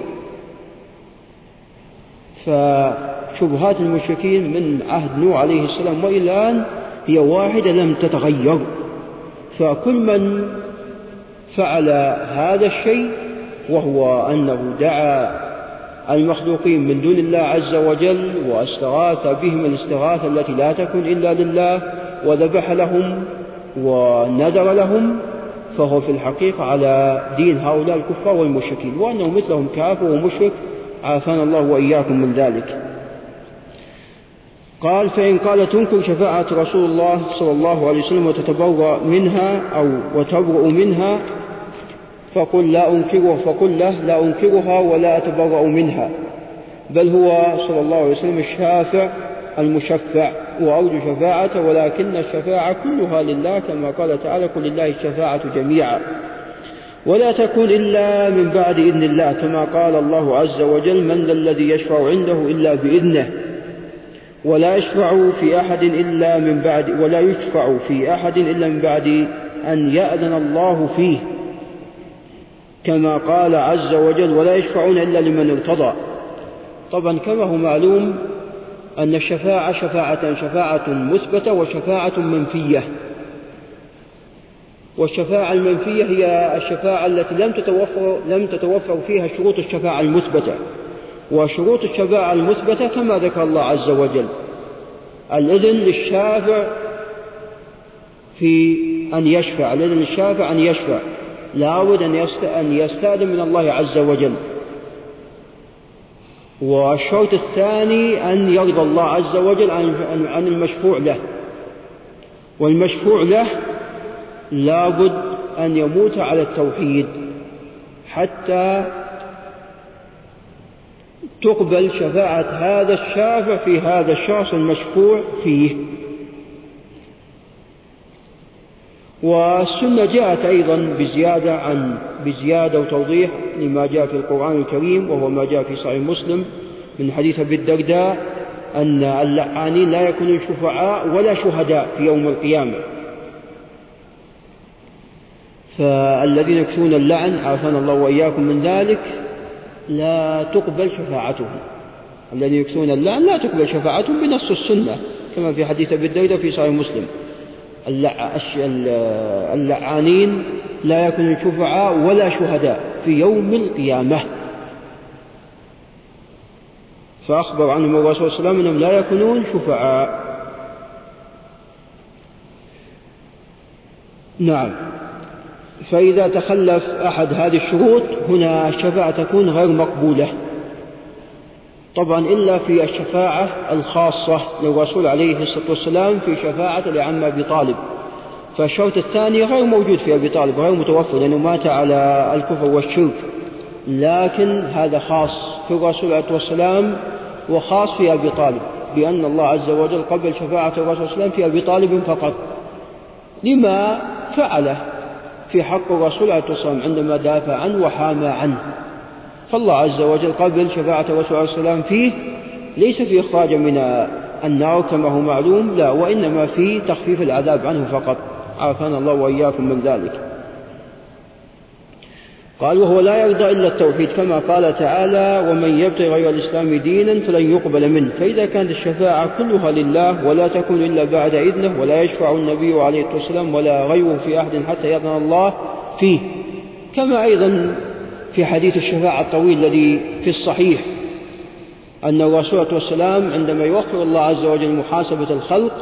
فشبهات المشركين من عهد نوح عليه السلام وإلى الآن هي واحدة لم تتغير، فكل من فعل هذا الشيء وهو أنه دعا المخلوقين من دون الله عز وجل واستغاث بهم الاستغاثة التي لا تكون إلا لله وذبح لهم ونذر لهم، فهو في الحقيقة على دين هؤلاء الكفار والمشركين، وأنه مثلهم كافر ومشرك عافانا الله وإياكم من ذلك. قال فإن قال تنكر شفاعة رسول الله صلى الله عليه وسلم وتتبرأ منها أو وتبرأ منها فقل له لا أنكرها ولا أتبرأ منها، بل هو صلى الله عليه وسلم الشافع المشفع وأرجو شفاعته، ولكن الشفاعة كلها لله كما قال تعالى قل لله الشفاعة جميعا ولا تكون إلا من بعد إذن الله، كما قال الله عز وجل من ذا الذي يشفع عنده إلا بإذنه ولا يشفع في أحد إلا من بعد أن يأذن الله فيه، كما قال عز وجل ولا يشفعون إلا لمن ارتضى. طبعا كما هو معلوم أن الشفاعة شفاعة مثبتة وشفاعة منفية، والشفاعة المنفية هي الشفاعة التي لم تتوفر فيها شروط الشفاعة المثبتة، وشروط الشفاعة المثبتة كما ذكر الله عز وجل الإذن للشافع في أن يشفع، الإذن للشافع أن يشفع لا بد أن يستأذن من الله عز وجل، والشرط الثاني أن يرضى الله عز وجل عن المشفوع له، والمشفوع له لا بد أن يموت على التوحيد حتى تقبل شفاعة هذا الشافع في هذا الشخص المشفوع فيه. والسنة جاءت أيضا بزيادة وتوضيح لما جاء في القرآن الكريم، وهو ما جاء في صحيح مسلم من حديث أبي الدرداء أن اللعانين لا يكونون شفعاء ولا شهداء في يوم القيامة، فالذين يكثرون اللعن عافانا الله وإياكم من ذلك لا تقبل شفاعتهم، الذين يكثرون اللعن لا تقبل شفاعتهم بنص السنة كما في حديث أبي الدرداء في صحيح مسلم. اللعانين لا يكونون شفعاء ولا شهداء في يوم القيامة، فأخبر عنهم الرسول صلى الله عليه وسلم أنهم لا يكونون شفعاء. نعم، فإذا تخلف أحد هذه الشروط هنا الشفاعة تكون غير مقبولة طبعا، إلا في الشفاعة الخاصة للرسول عليه الصلاة والسلام في شفاعة لعم أبي طالب، فالشرط الثاني غير موجود في أبي طالب، غير متوفر لأنه مات على الكفر والشرك، لكن هذا خاص في الرسول عليه الصلاة والسلام وخاص في أبي طالب، بأن الله عز وجل قبل شفاعة الرسول صلى الله عليه وسلم في أبي طالب فقط لما فعله في حق الرسول عليه الصلاة والسلام عندما دافع عنه وحامى عنه، فالله عز وجل قبل شفاعة الرسول عليه الصلاة والسلام فيه ليس في إخراج من النار كما هو معلوم، لا، وإنما في تخفيف العذاب عنه فقط، عافانا الله وإياكم من ذلك. قال وهو لا يرضى إلا التوحيد، كما قال تعالى ومن يبتغي غير الإسلام دينا فلن يقبل منه. فإذا كانت الشفاعة كلها لله ولا تكون إلا بعد إذنه، ولا يشفع النبي عليه الصلاة والسلام ولا غيره في أحد حتى يأذن الله فيه، كما أيضا في حديث الشفاعة الطويل الذي في الصحيح أن الرسول صلى الله عليه وسلم عندما يوفر الله عز وجل محاسبة الخلق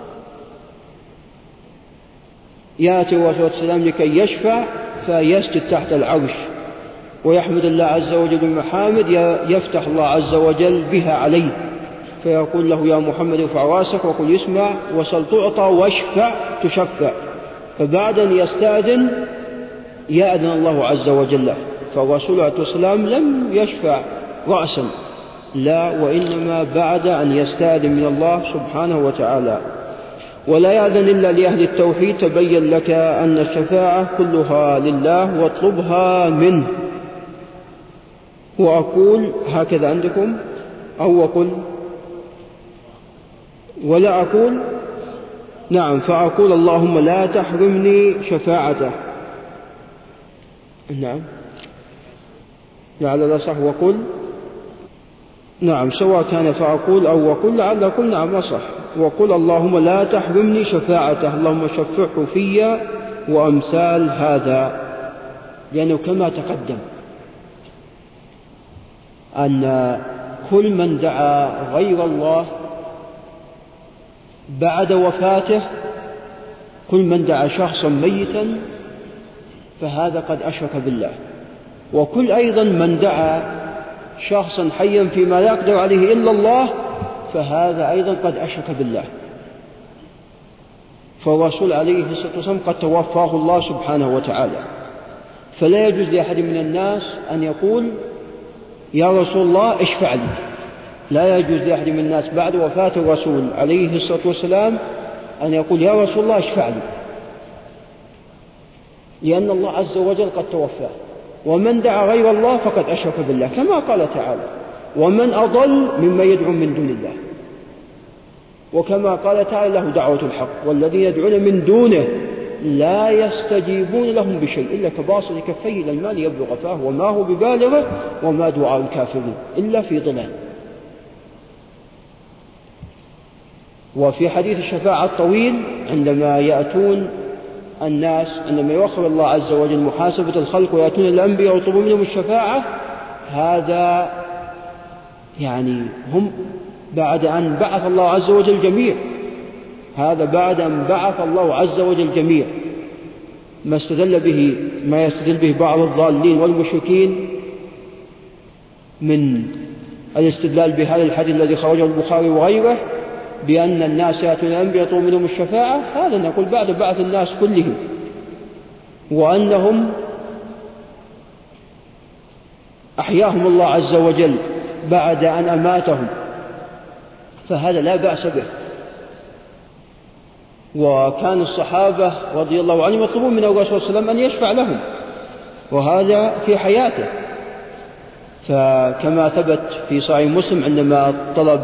يأتي الرسول صلى الله عليه وسلم لكي يشفع فيسجد تحت العرش ويحمد الله عز وجل بمحامد يفتح الله عز وجل بها عليه، فيقول له يا محمد ارفع راسك وقل يسمع وسل تعطى واشفع تشفع. فبعد أن يستأذن يأذن الله عز وجل. فالرسول عليه الصلاة والسلام لم يشفع رأسا، لا، وإنما بعد أن يستأذن من الله سبحانه وتعالى. ولا يأذن إلا لأهل التوحيد. تبين لك أن الشفاعة كلها لله واطلبها منه. وأقول هكذا عندكم أو أقول ولا أقول نعم، فأقول اللهم لا تحرمني شفاعته. نعم لعل صح. وقل نعم، سواء كان فأقول أو وقل لعل أقول نعم صح. وقل اللهم لا تحرمني شفاعته، اللهم شفعه في وأمثال هذا، لأنه كما تقدم أن كل من دعا غير الله بعد وفاته، كل من دعا شخصا ميتا فهذا قد أشرك بالله، وكل أيضا من دعا شخصا حيا فيما لا يقدر عليه إلا الله فهذا أيضا قد أشرك بالله. فالرسول عليه الصلاة والسلام قد توفاه الله سبحانه وتعالى، فلا يجوز لأحد من الناس أن يقول يا رسول الله اشفع لي. لا يجوز لأحد من الناس بعد وفاة الرسول عليه الصلاة والسلام أن يقول يا رسول الله اشفع لي، لأن الله عز وجل قد توفاه. ومن دعا غير الله فقد أشرك بالله، كما قال تعالى ومن أضل ممن يدعو من دون الله، وكما قال تعالى له دعوة الحق والذين يدعون من دونه لا يستجيبون لهم بشيء إلا كباسط كفيه إلى الماء يبلغ فاه وما هو ببالغه وما دعاء الكافرين إلا في ضلال. وفي حديث الشفاعة الطويل عندما يأتون الناس، عندما يوخر الله عز وجل محاسبة الخلق ويأتون الأنبياء ويطلبون منهم الشفاعة، هذا يعني هم بعد أن بعث الله عز وجل جميع، هذا بعد أن بعث الله عز وجل جميع. ما يستدل به بعض الضالين والمشركين من الاستدلال بهذا الحديث الذي خرجه البخاري وغيره بأن الناس يأتون الأنبياء يطلبون منهم الشفاعة، هذا نقول بعد بعث الناس كلهم وأنهم أحياهم الله عز وجل بعد أن أماتهم، فهذا لا بأس به. وكان الصحابة رضي الله عنهم يطلبون من الرسول صلى الله عليه وسلم أن يشفع لهم، وهذا في حياته. فكما ثبت في صحيح مسلم عندما طلب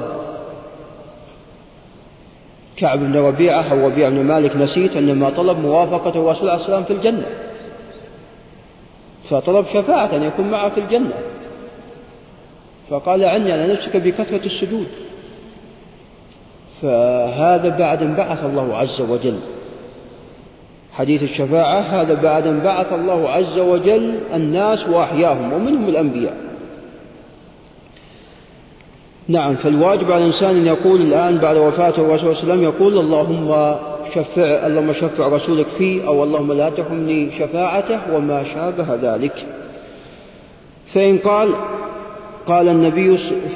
كعب بن ربيعة أو ربيعة بن مالك نسيت، عندما طلب موافقة الرسول عليه السلام في الجنة، فطلب شفاعة أن يكون معه في الجنة، فقال عني على نفسك بكثرة السجود. فهذا بعد أن بعث الله عز وجل حديث الشفاعة، هذا بعد أن بعث الله عز وجل الناس وأحياهم ومنهم الأنبياء. نعم، فالواجب على الإنسان أن يقول الآن بعد وفاة الرسول صلى الله عليه وسلم يقول اللهم شفع رسولك فيه، أو اللهم لا تحرمني شفاعته وما شابه ذلك. فإن قال النبي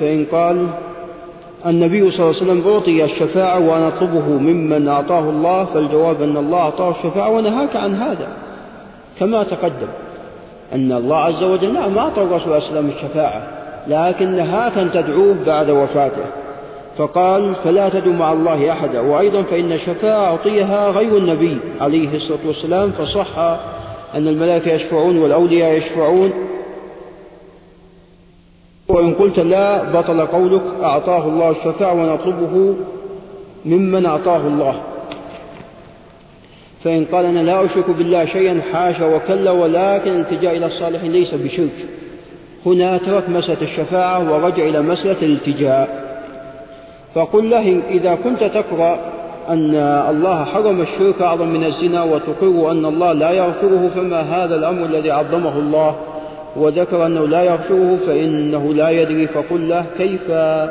صلى الله عليه وسلم أعطي الشفاعة وأنا أطلبه ممن أعطاه الله، فالجواب أن الله أعطاه الشفاعة ونهاك عن هذا، كما تقدم أن الله عز وجل ما أعطى الرسول صلى الله عليه وسلم الشفاعة، لكن نهاك أن تدعوه بعد وفاته. فقال فلا تدعو مع الله أحدا. وأيضا فإن الشفاعة أعطيها غير النبي عليه الصلاة والسلام، فصح أن الملائكة يشفعون والأولياء يشفعون. وإن قلت لا بطل قولك أعطاه الله الشفاعة ونطلبه ممن أعطاه الله. فإن قال أنا لا أشرك بالله شيئا حاشا وكلا ولكن الالتجاء إلى الصالحين ليس بشرك، هنا ترك مسألة الشفاعة ورجع إلى مسألة الالتجاء. فقل له إذا كنت تقرأ أن الله حرم الشرك أعظم من الزنا وتقر أن الله لا يغفره، فما هذا الأمر الذي عظمه الله وذكر أنه لا يغفره فإنه لا يدري. فقل له كيف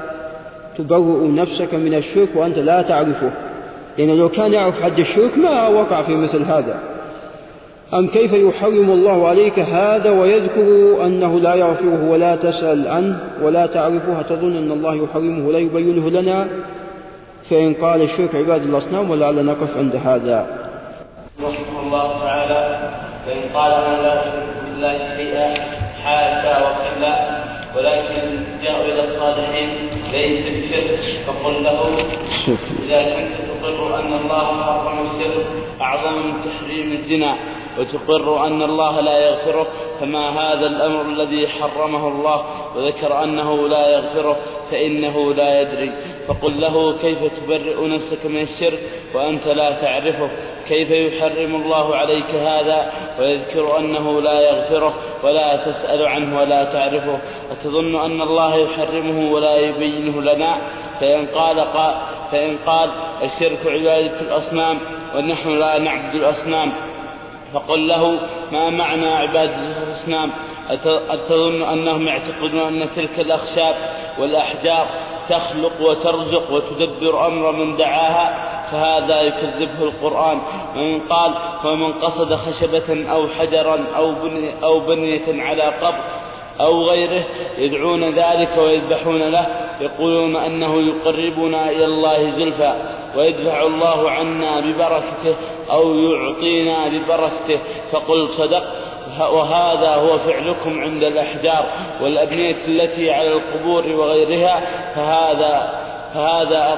تبرئ نفسك من الشرك وأنت لا تعرفه، لأنه لو كان يعرف حد الشرك ما وقع في مثل هذا. أم كيف يحرم الله عليك هذا ويذكر أنه لا يغفره ولا تسأل عنه ولا تعرفه، تظن أن الله يحرمه ولا يبينه لنا؟ فإن قال الشرك عباد الأصنام، ولعل نقف عند هذا. رحمه الله تعالى: فإن قال أنا لا أشرك بالله شيئا حاشا وكلا ولكن الالتجاء إلى الصالحين ليس بشرك، فقل له إذا كنت تقر أن الله حرم الشرك أعظم من تحريم الزنا وتقر أن الله لا يغفره، فما هذا الأمر الذي حرمه الله وذكر أنه لا يغفره فإنه لا يدري. فقل له كيف تبرئ نفسك من الشرك وأنت لا تعرفه؟ كيف يحرم الله عليك هذا ويذكر أنه لا يغفره ولا تسأل عنه ولا تعرفه؟ أتظن أن الله يحرمه ولا يبينه لنا؟ فإن قال الشرك عبادة الأصنام ونحن لا نعبد الأصنام، فقل له ما معنى عبادة الأصنام؟ أتظن أنهم يعتقدون أن تلك الأخشاب والأحجار تخلق وترزق وتدبر أمر من دعاها؟ فهذا يكذبه القرآن. ومن قصد خشبة أو حجرا أو بنية على قبر أو غيره يدعون ذلك ويذبحون له، يقولون أنه يقربنا إلى الله زلفى ويدفع الله عنا ببركته أو يعطينا ببركته، فقل صدق، وهذا هو فعلكم عند الأحجار والأبنية التي على القبور وغيرها، فهذا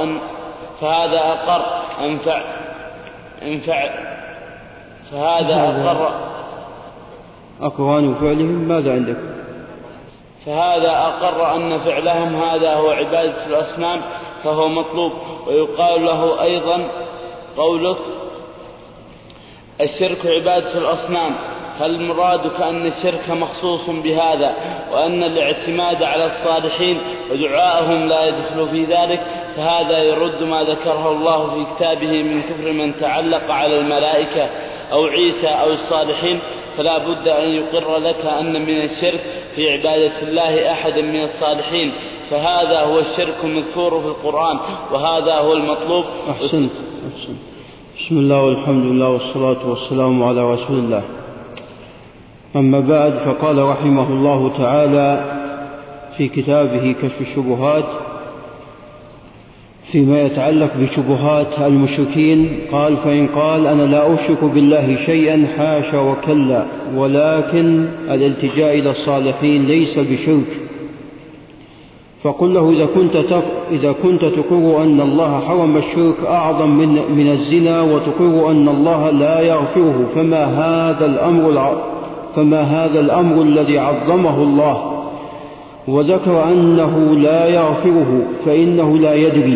أقران فعلهم ماذا عندك؟ فهذا أقر أن فعلهم هذا هو عبادة الأصنام فهو مطلوب. ويقال له أيضا قولك الشرك عبادة الأصنام، هل مرادك أن الشرك مخصوص بهذا وأن الاعتماد على الصالحين ودعائهم لا يدخل في ذلك؟ فهذا يرد ما ذكره الله في كتابه من كفر من تعلق على الملائكة أو عيسى أو الصالحين. فلا بد أن يقر لك أن من الشرك في عبادة الله أحدا من الصالحين، فهذا هو الشرك المذكور في القرآن وهذا هو المطلوب. أحسنت. بسم الله والحمد لله والصلاة والسلام على رسول الله. أما بعد، فقال رحمه الله تعالى في كتابه كشف الشبهات فيما يتعلق بشبهات المشركين، قال: فإن قال أنا لا أشرك بالله شيئا حاشا وكلا ولكن الالتجاء إلى الصالحين ليس بشرك، فقل له إذا كنت تقر أن الله حرم الشرك أعظم من الزنا وتقر أن الله لا يغفره، فما هذا الأمر الذي عظمه الله وذكر أنه لا يغفره فإنه لا يدري.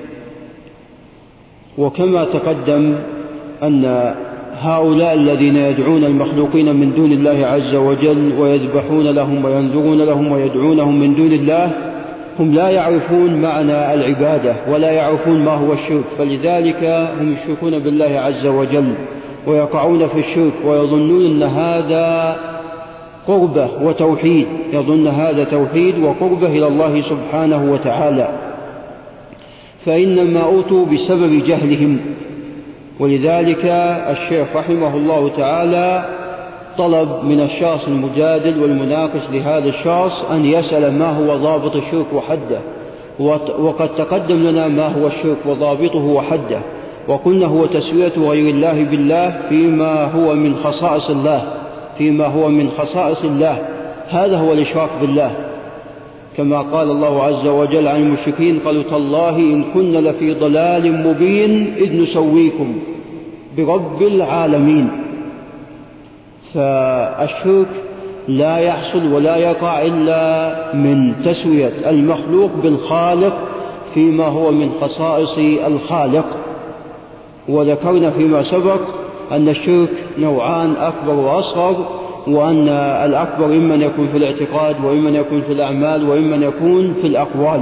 وكما تقدم أن هؤلاء الذين يدعون المخلوقين من دون الله عز وجل ويذبحون لهم وينذرون لهم ويدعونهم من دون الله هم لا يعرفون معنى العبادة ولا يعرفون ما هو الشرك، فلذلك هم يشركون بالله عز وجل ويقعون في الشرك ويظنون أن هذا قربة وتوحيد، يظن هذا توحيد وقربة إلى الله سبحانه وتعالى، فإنما أوتوا بسبب جهلهم. ولذلك الشيخ رحمه الله تعالى طلب من الشخص المجادل والمناقش لهذا الشخص أن يسأل ما هو ضابط الشرك وحده، وقد تقدم لنا ما هو الشرك وضابطه وحده، وقلنا هو تسوية غير الله بالله فيما هو من خصائص الله، هذا هو الإشراك بالله، كما قال الله عز وجل عن المشركين: قالوا تالله إن كنا لفي ضلال مبين إذ نسويكم برب العالمين. فالشرك لا يحصل ولا يقع إلا من تسوية المخلوق بالخالق فيما هو من خصائص الخالق. وذكرنا فيما سبق أن الشرك نوعان، أكبر وأصغر، وأن الأكبر إما أن يكون في الاعتقاد وإما أن يكون في الأعمال وإما أن يكون في الأقوال.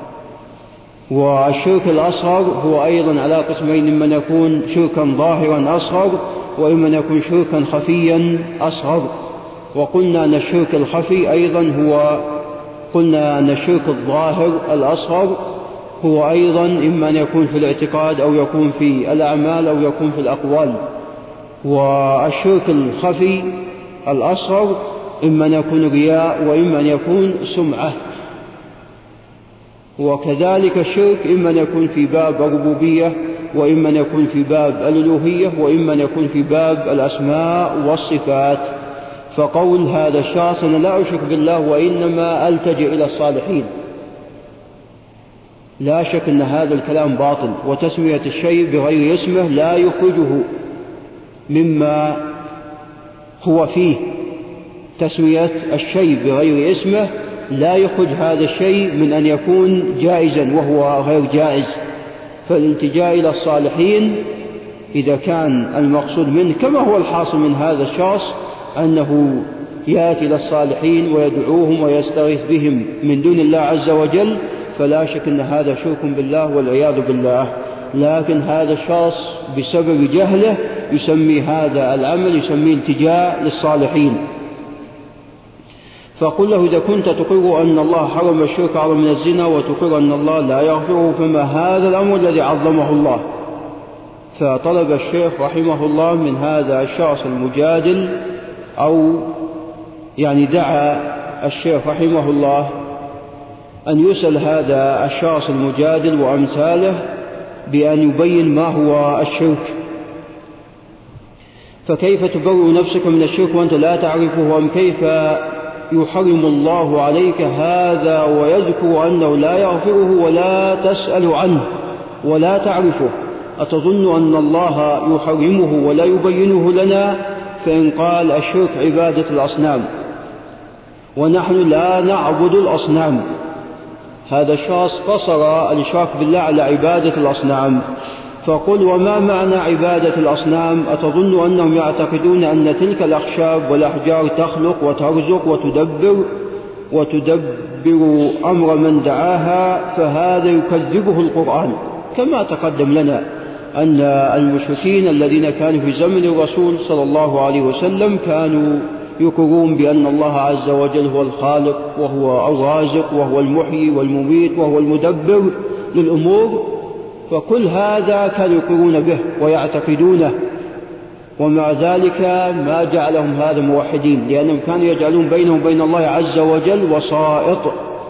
والشرك الأصغر هو أيضا على قسمين، إما أن يكون شركا ظاهرا أصغر وإما أن يكون شركا خفيا أصغر. وقلنا أن الشرك الخفي أيضا قلنا أن الشرك الظاهر الأصغر هو أيضا إما أن يكون في الاعتقاد أو يكون في الأعمال أو يكون في الأقوال. والشرك الخفي الأصغر إما أن يكون رياء وإما أن يكون سمعة. وكذلك الشرك إما أن يكون في باب الربوبية وإما أن يكون في باب الألوهية وإما أن يكون في باب الأسماء والصفات. فقول هذا الشخص أنا لا أشرك بالله وإنما ألتجئ إلى الصالحين، لا شك أن هذا الكلام باطل. وتسمية الشيء بغير اسمه لا يخرجه مما هو فيه. تسمية الشيء بغير اسمه لا يخرج هذا الشيء من أن يكون جائزا وهو غير جائز. فالالتجاء إلى الصالحين إذا كان المقصود منه كما هو الحاصل من هذا الشخص أنه يأتي إلى الصالحين ويدعوهم ويستغيث بهم من دون الله عز وجل، فلا شك أن هذا شرك بالله والعياذ بالله. لكن هذا الشخص بسبب جهله يسمي هذا العمل يسميه التجاء للصالحين. فقل له إذا كنت تقر أن الله حرم الشرك أعظم من الزنا وتقر أن الله لا يغفره فما هذا الأمر الذي عظمه الله. فطلب الشيخ رحمه الله من هذا الشخص المجادل، أو يعني دعا الشيخ رحمه الله أن يسأل هذا الشخص المجادل وأمثاله بأن يبين ما هو الشرك. فكيف تبرئ نفسك من الشرك وأنت لا تعرفه؟ أم كيف يحرم الله عليك هذا ويذكر أنه لا يغفره ولا تسأل عنه ولا تعرفه؟ أتظن أن الله يحرمه ولا يبينه لنا؟ فإن قال الشرك عبادة الأصنام ونحن لا نعبد الأصنام، هذا الشخص قصر الإشراك بالله على عبادة الأصنام. فقل وما معنى عبادة الأصنام؟ أتظن أنهم يعتقدون أن تلك الأخشاب والأحجار تخلق وترزق وتدبر أمر من دعاها؟ فهذا يكذبه القرآن. كما تقدم لنا أن المشركين الذين كانوا في زمن الرسول صلى الله عليه وسلم كانوا يقرون بأن الله عز وجل هو الخالق وهو الرازق وهو المحيي والمميت وهو المدبر للأمور. فكل هذا كانوا يقرون به ويعتقدونه، ومع ذلك ما جعلهم هذا موحدين، لأنهم كانوا يجعلون بينهم وبين الله عز وجل وسائط.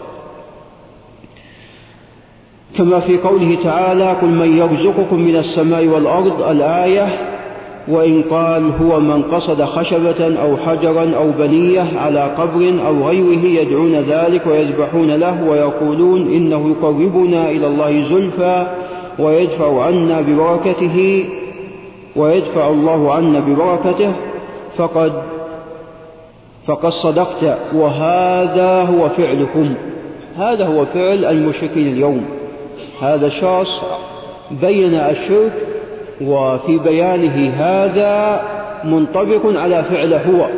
كما في قوله تعالى قل من يرزقكم من السماء والأرض الآية. وإن قال هو من قصد خشبة أو حجرا أو بنية على قبر أو غيره يدعون ذلك ويذبحون له ويقولون إنه يقربنا إلى الله زلفى ويدفع الله عنا ببركته فقد صدقت وهذا هو فعلكم. هذا هو فعل المشركين اليوم. هذا الشخص بين الشرك، وفي بيانه هذا منطبق على فعله هو،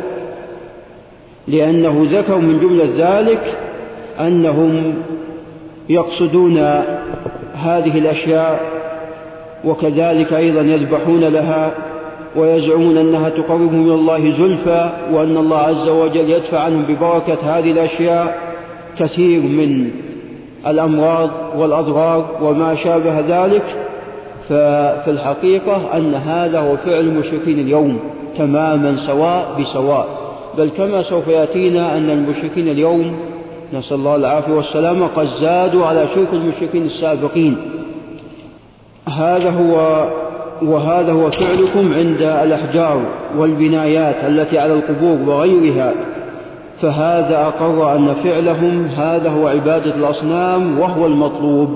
لأنه ذكر من جملة ذلك أنهم يقصدون هذه الأشياء وكذلك أيضا يذبحون لها ويزعمون أنها تقربهم من الله زلفى، وأن الله عز وجل يدفع عنهم ببركة هذه الأشياء كثير من الأمراض والأضرار وما شابه ذلك. ففي الحقيقة أن هذا هو فعل المشركين اليوم تماما سواء بسواء. بل كما سوف يأتينا أن المشركين اليوم نسأل الله العافية والسلامة قد زادوا على شرك المشركين السابقين. وهذا هو فعلكم عند الأحجار والبنايات التي على القبور وغيرها. فهذا أقر أن فعلهم هذا هو عبادة الأصنام وهو المطلوب.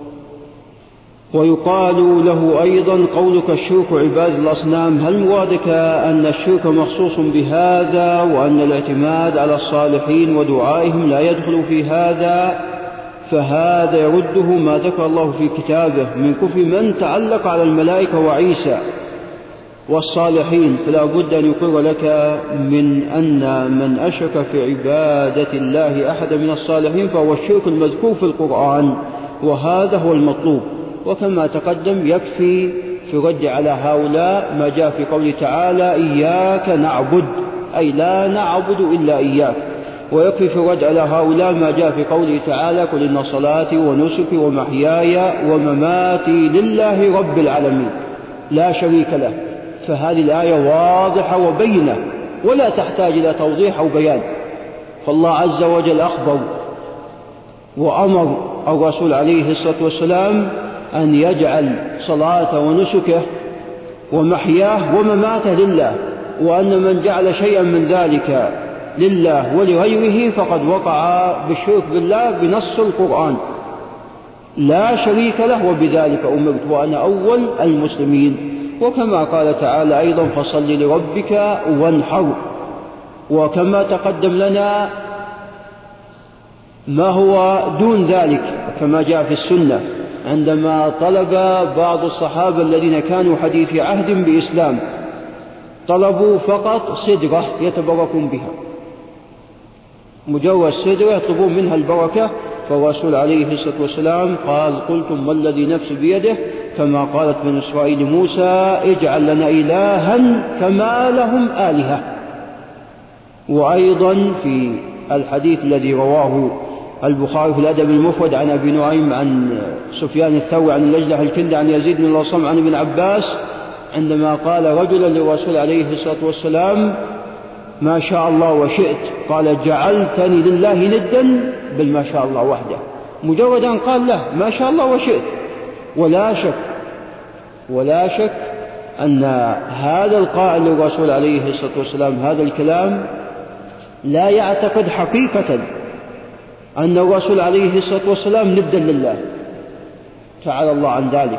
ويقال له أيضا قولك الشرك عبادة الأصنام، هل مرادك أن الشرك مخصوص بهذا وأن الاعتماد على الصالحين ودعائهم لا يدخل في هذا؟ فهذا يرده ما ذكر الله في كتابه من كفر من تعلق على الملائكة وعيسى والصالحين. فلا بد أن يقر لك من أن من أشرك في عبادة الله أحد من الصالحين فهو الشرك المذكور في القرآن، وهذا هو المطلوب. وكما تقدم يكفي في رد على هؤلاء ما جاء في قوله تعالى إياك نعبد، أي لا نعبد إلا إياك. ويكفي في الرد على هؤلاء ما جاء في قوله تعالى قل إن صلاتي ونسكي ومحياي ومماتي لله رب العالمين لا شريك له. فهذه الآية واضحة وبينة ولا تحتاج إلى توضيح أو بيان. فالله عز وجل أخبر وأمر الرسول عليه الصلاة والسلام أن يجعل صلاته ونسكه ومحياه ومماته لله، وأن من جعل شيئا من ذلك لله ولغيره فقد وقع بالشرك بالله بنص القرآن لا شريك له وبذلك أمرت وأنا أول المسلمين. وكما قال تعالى أيضا فصل لربك وانحر. وكما تقدم لنا ما هو دون ذلك كما جاء في السنة عندما طلب بعض الصحابة الذين كانوا حديث عهد بإسلام طلبوا فقط صدرة يتبركون بها، مجرد صدرة يطلبون منها البركة. فالرسول عليه الصلاة والسلام قال قلتم ما الذي نفسي بيده كما قالت بنو إسرائيل موسى اجعل لنا إلها كما لهم آلهة. وأيضا في الحديث الذي رواه البخاري في الأدب المفرد عن أبي نعيم عن سفيان الثوري عن اللجلح الكندي عن يزيد بن الأصم عن ابن عباس عندما قال رجلا للرسول عليه الصلاة والسلام ما شاء الله وشئت قال جعلتني لله ندا بل ما شاء الله وحده. مجرد أن قال له ما شاء الله وشئت. ولا شك أن هذا القائل للرسول عليه الصلاة والسلام هذا الكلام لا يعتقد حقيقة أن الرسول عليه الصلاة والسلام ندا لله تعالى الله عن ذلك،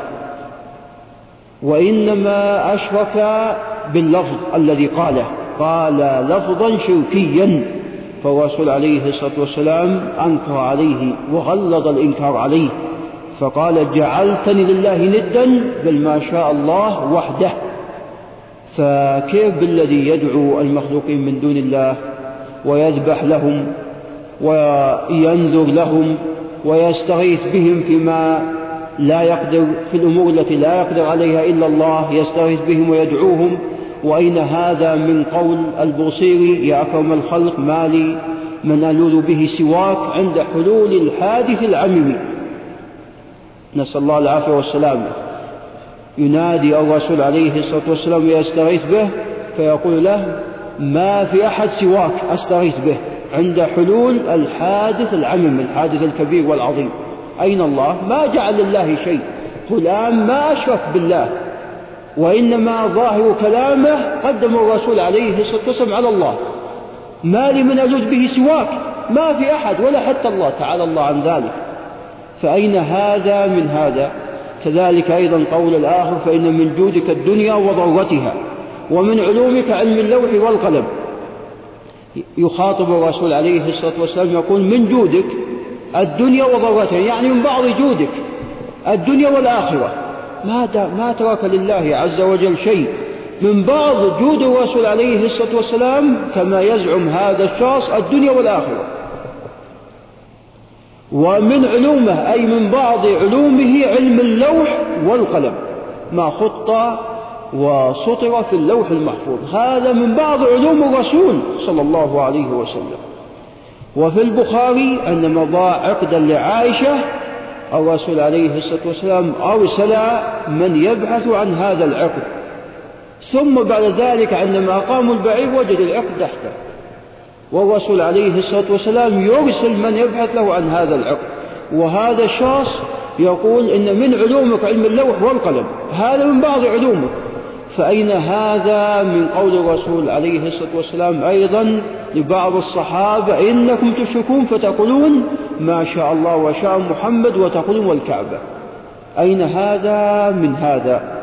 وإنما أشرك باللفظ الذي قال لفظا شركيا. فالرسول عليه الصلاة والسلام أنكر عليه وغلظ الإنكار عليه فقال جعلتني لله ندا بل ما شاء الله وحده. فكيف بالذي يدعو المخلوقين من دون الله ويذبح لهم وينذر لهم ويستغيث بهم فيما لا يقدر في الأمور التي لا يقدر عليها إلا الله، يستغيث بهم ويدعوهم. وأين هذا من قول البوصيري يا أكرم الخلق ما لي من ألوذ به سواك عند حلول الحادث العميم. نسأل الله العافية والسلامة. ينادي الرسول عليه الصلاة والسلام ويستغيث به فيقول له ما في أحد سواك أستغيث به عند حلول الحادث العميم الحادث الكبير والعظيم. أين الله؟ ما جعل لله شيء، فلان ما أشرك بالله، وإنما ظاهر كلامه قدم الرسول عليه الصلاة والسلام على الله. ما لي من ألوذ به سواك، ما في أحد ولا حتى الله تعالى الله عن ذلك. فأين هذا من هذا؟ كذلك أيضا قول الآخر فإن من جودك الدنيا وضرتها ومن علومك علم اللوح والقلم. يخاطب الرسول عليه الصلاة والسلام يقول من جودك الدنيا وضرتها، يعني من بعض جودك الدنيا والآخرة. ما ترك لله عز وجل شيء. من بعض جود الرسول عليه الصلاة والسلام كما يزعم هذا الشخص الدنيا والآخرة. ومن علومه أي من بعض علومه علم اللوح والقلم، ما خط وسطر في اللوح المحفوظ، هذا من بعض علوم الرسول صلى الله عليه وسلم. وفي البخاري عندما ضاع عقدا لعائشة الرسول عليه الصلاة والسلام أرسل من يبحث عن هذا العقد، ثم بعد ذلك عندما قاموا البعير وجد العقد تحته، والرسول عليه الصلاة والسلام يرسل من يبحث له عن هذا العقد. وهذا الشخص يقول إن من علومك علم اللوح والقلم، هذا من بعض علومك. فأين هذا من قول الرسول عليه الصلاة والسلام أيضا لبعض الصحابة إنكم تشركون فتقولون ما شاء الله وشاء محمد وتقولون والكعبة؟ أين هذا من هذا؟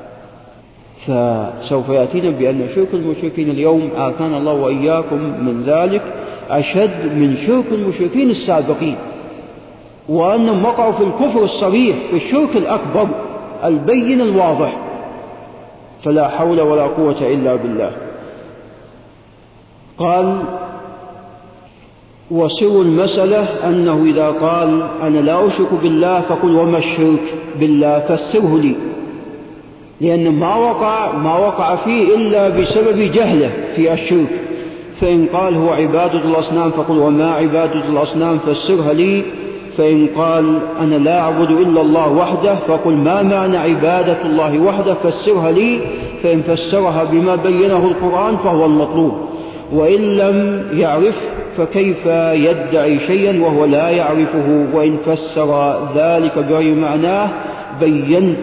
فسوف يأتينا بأن شرك المشركين اليوم عافانا الله وإياكم من ذلك أشد من شرك المشركين السابقين. وأنهم وقعوا في الكفر الصريح، في الشرك الأكبر البين الواضح. فلا حول ولا قوة إلا بالله. قال: وسر المسألة أنه إذا قال أنا لا أشرك بالله فقل وما الشرك بالله فسره لي، لأن ما وقع فيه إلا بسبب جهله في الشرك. فإن قال هو عبادة الأصنام فقل وما عبادة الأصنام فسرها لي. فإن قال أنا لا أعبد إلا الله وحده فقل ما معنى عبادة الله وحده فسرها لي. فإن فسرها بما بينه القرآن فهو المطلوب، وإن لم يعرف فكيف يدعي شيئا وهو لا يعرفه؟ وإن فسر ذلك بغير معناه بينت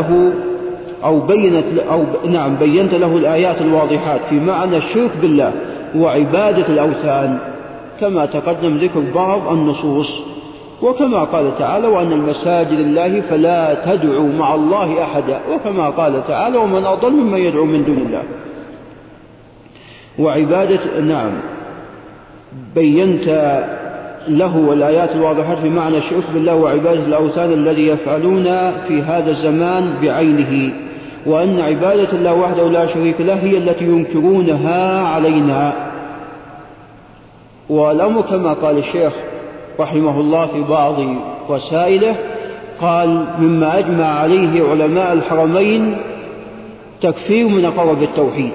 له الآيات الواضحات في معنى الشرك بالله وعبادة الأوثان، كما تقدم ذكر بعض النصوص، وكما قال تعالى: وأن المساجد لله فلا تدعوا مع الله أحدا، وكما قال تعالى: ومن أضل ممن يدعو من دون الله. وعبادة بينت له الآيات الواضحات في معنى الشرك بالله وعبادة الأوثان الذي يفعلون في هذا الزمان بعينه، وأن عبادة الله وحده لا شريك له هي التي ينكرونها علينا. والأمر كما قال الشيخ رحمه الله في بعض وسائله، قال: مما أجمع عليه علماء الحرمين تكفير من أقر بالتوحيد،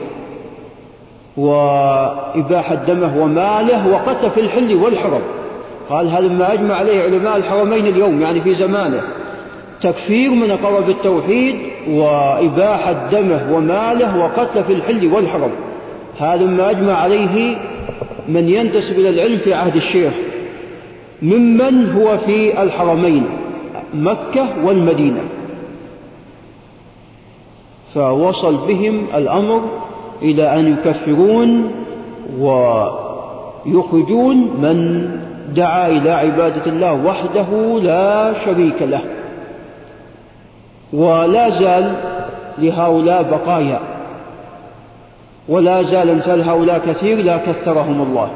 وإباحة دمه وماله، وقتل في الحل والحرم. قال: هذا ما أجمع عليه علماء الحرمين اليوم، يعني في زمانه، تكفير من أقر بالتوحيد وإباحة دمه وماله وقتل في الحل والحرم. هذا ما أجمع عليه من ينتسب إلى العلم في عهد الشيخ ممن هو في الحرمين مكة والمدينة، فوصل بهم الأمر إلى أن يكفرون ويخرجون من دعا إلى عبادة الله وحده لا شريك له. ولا زال لهؤلاء بقايا، ولا زال امثال هؤلاء كثير لا كثرهم الله،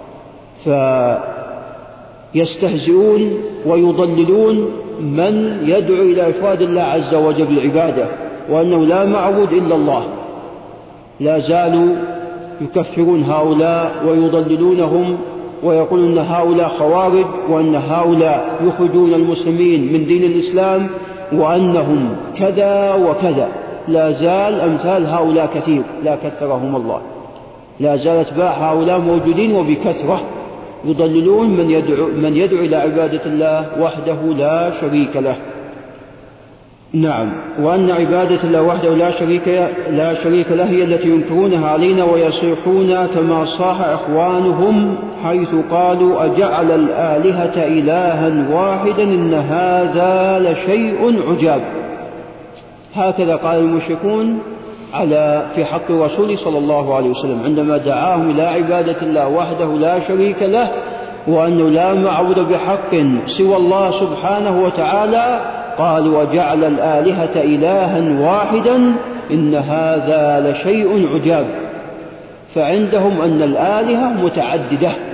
فيستهزئون ويضللون من يدعو إلى إفراد الله عز وجل بالعبادة، وأنه لا معبود إلا الله. لا زالوا يكفرون هؤلاء ويضللونهم ويقولون أن هؤلاء خوارج، وأن هؤلاء يخرجون المسلمين من دين الإسلام، وأنهم كذا وكذا. لا زال أمثال هؤلاء كثير لا كثرهم الله، لا زال أتباع هؤلاء موجودين وبكثرة يضللون من يدعو إلى عبادة الله وحده لا شريك له. نعم، وأن عبادة الله وحده لا شريك له هي التي ينكرونها علينا ويصيحون كما صاح إخوانهم حيث قالوا: أجعل الآلهة إلها واحدا إن هذا لشيء عجاب. هكذا قال المشركون في حق رسول صلى الله عليه وسلم عندما دعاهم إلى عبادة الله وحده لا شريك له، وأنه لا معبود بحق سوى الله سبحانه وتعالى. قالوا: وجعل الآلهة إلها واحدا إن هذا لشيء عجاب. فعندهم أن الآلهة متعددة،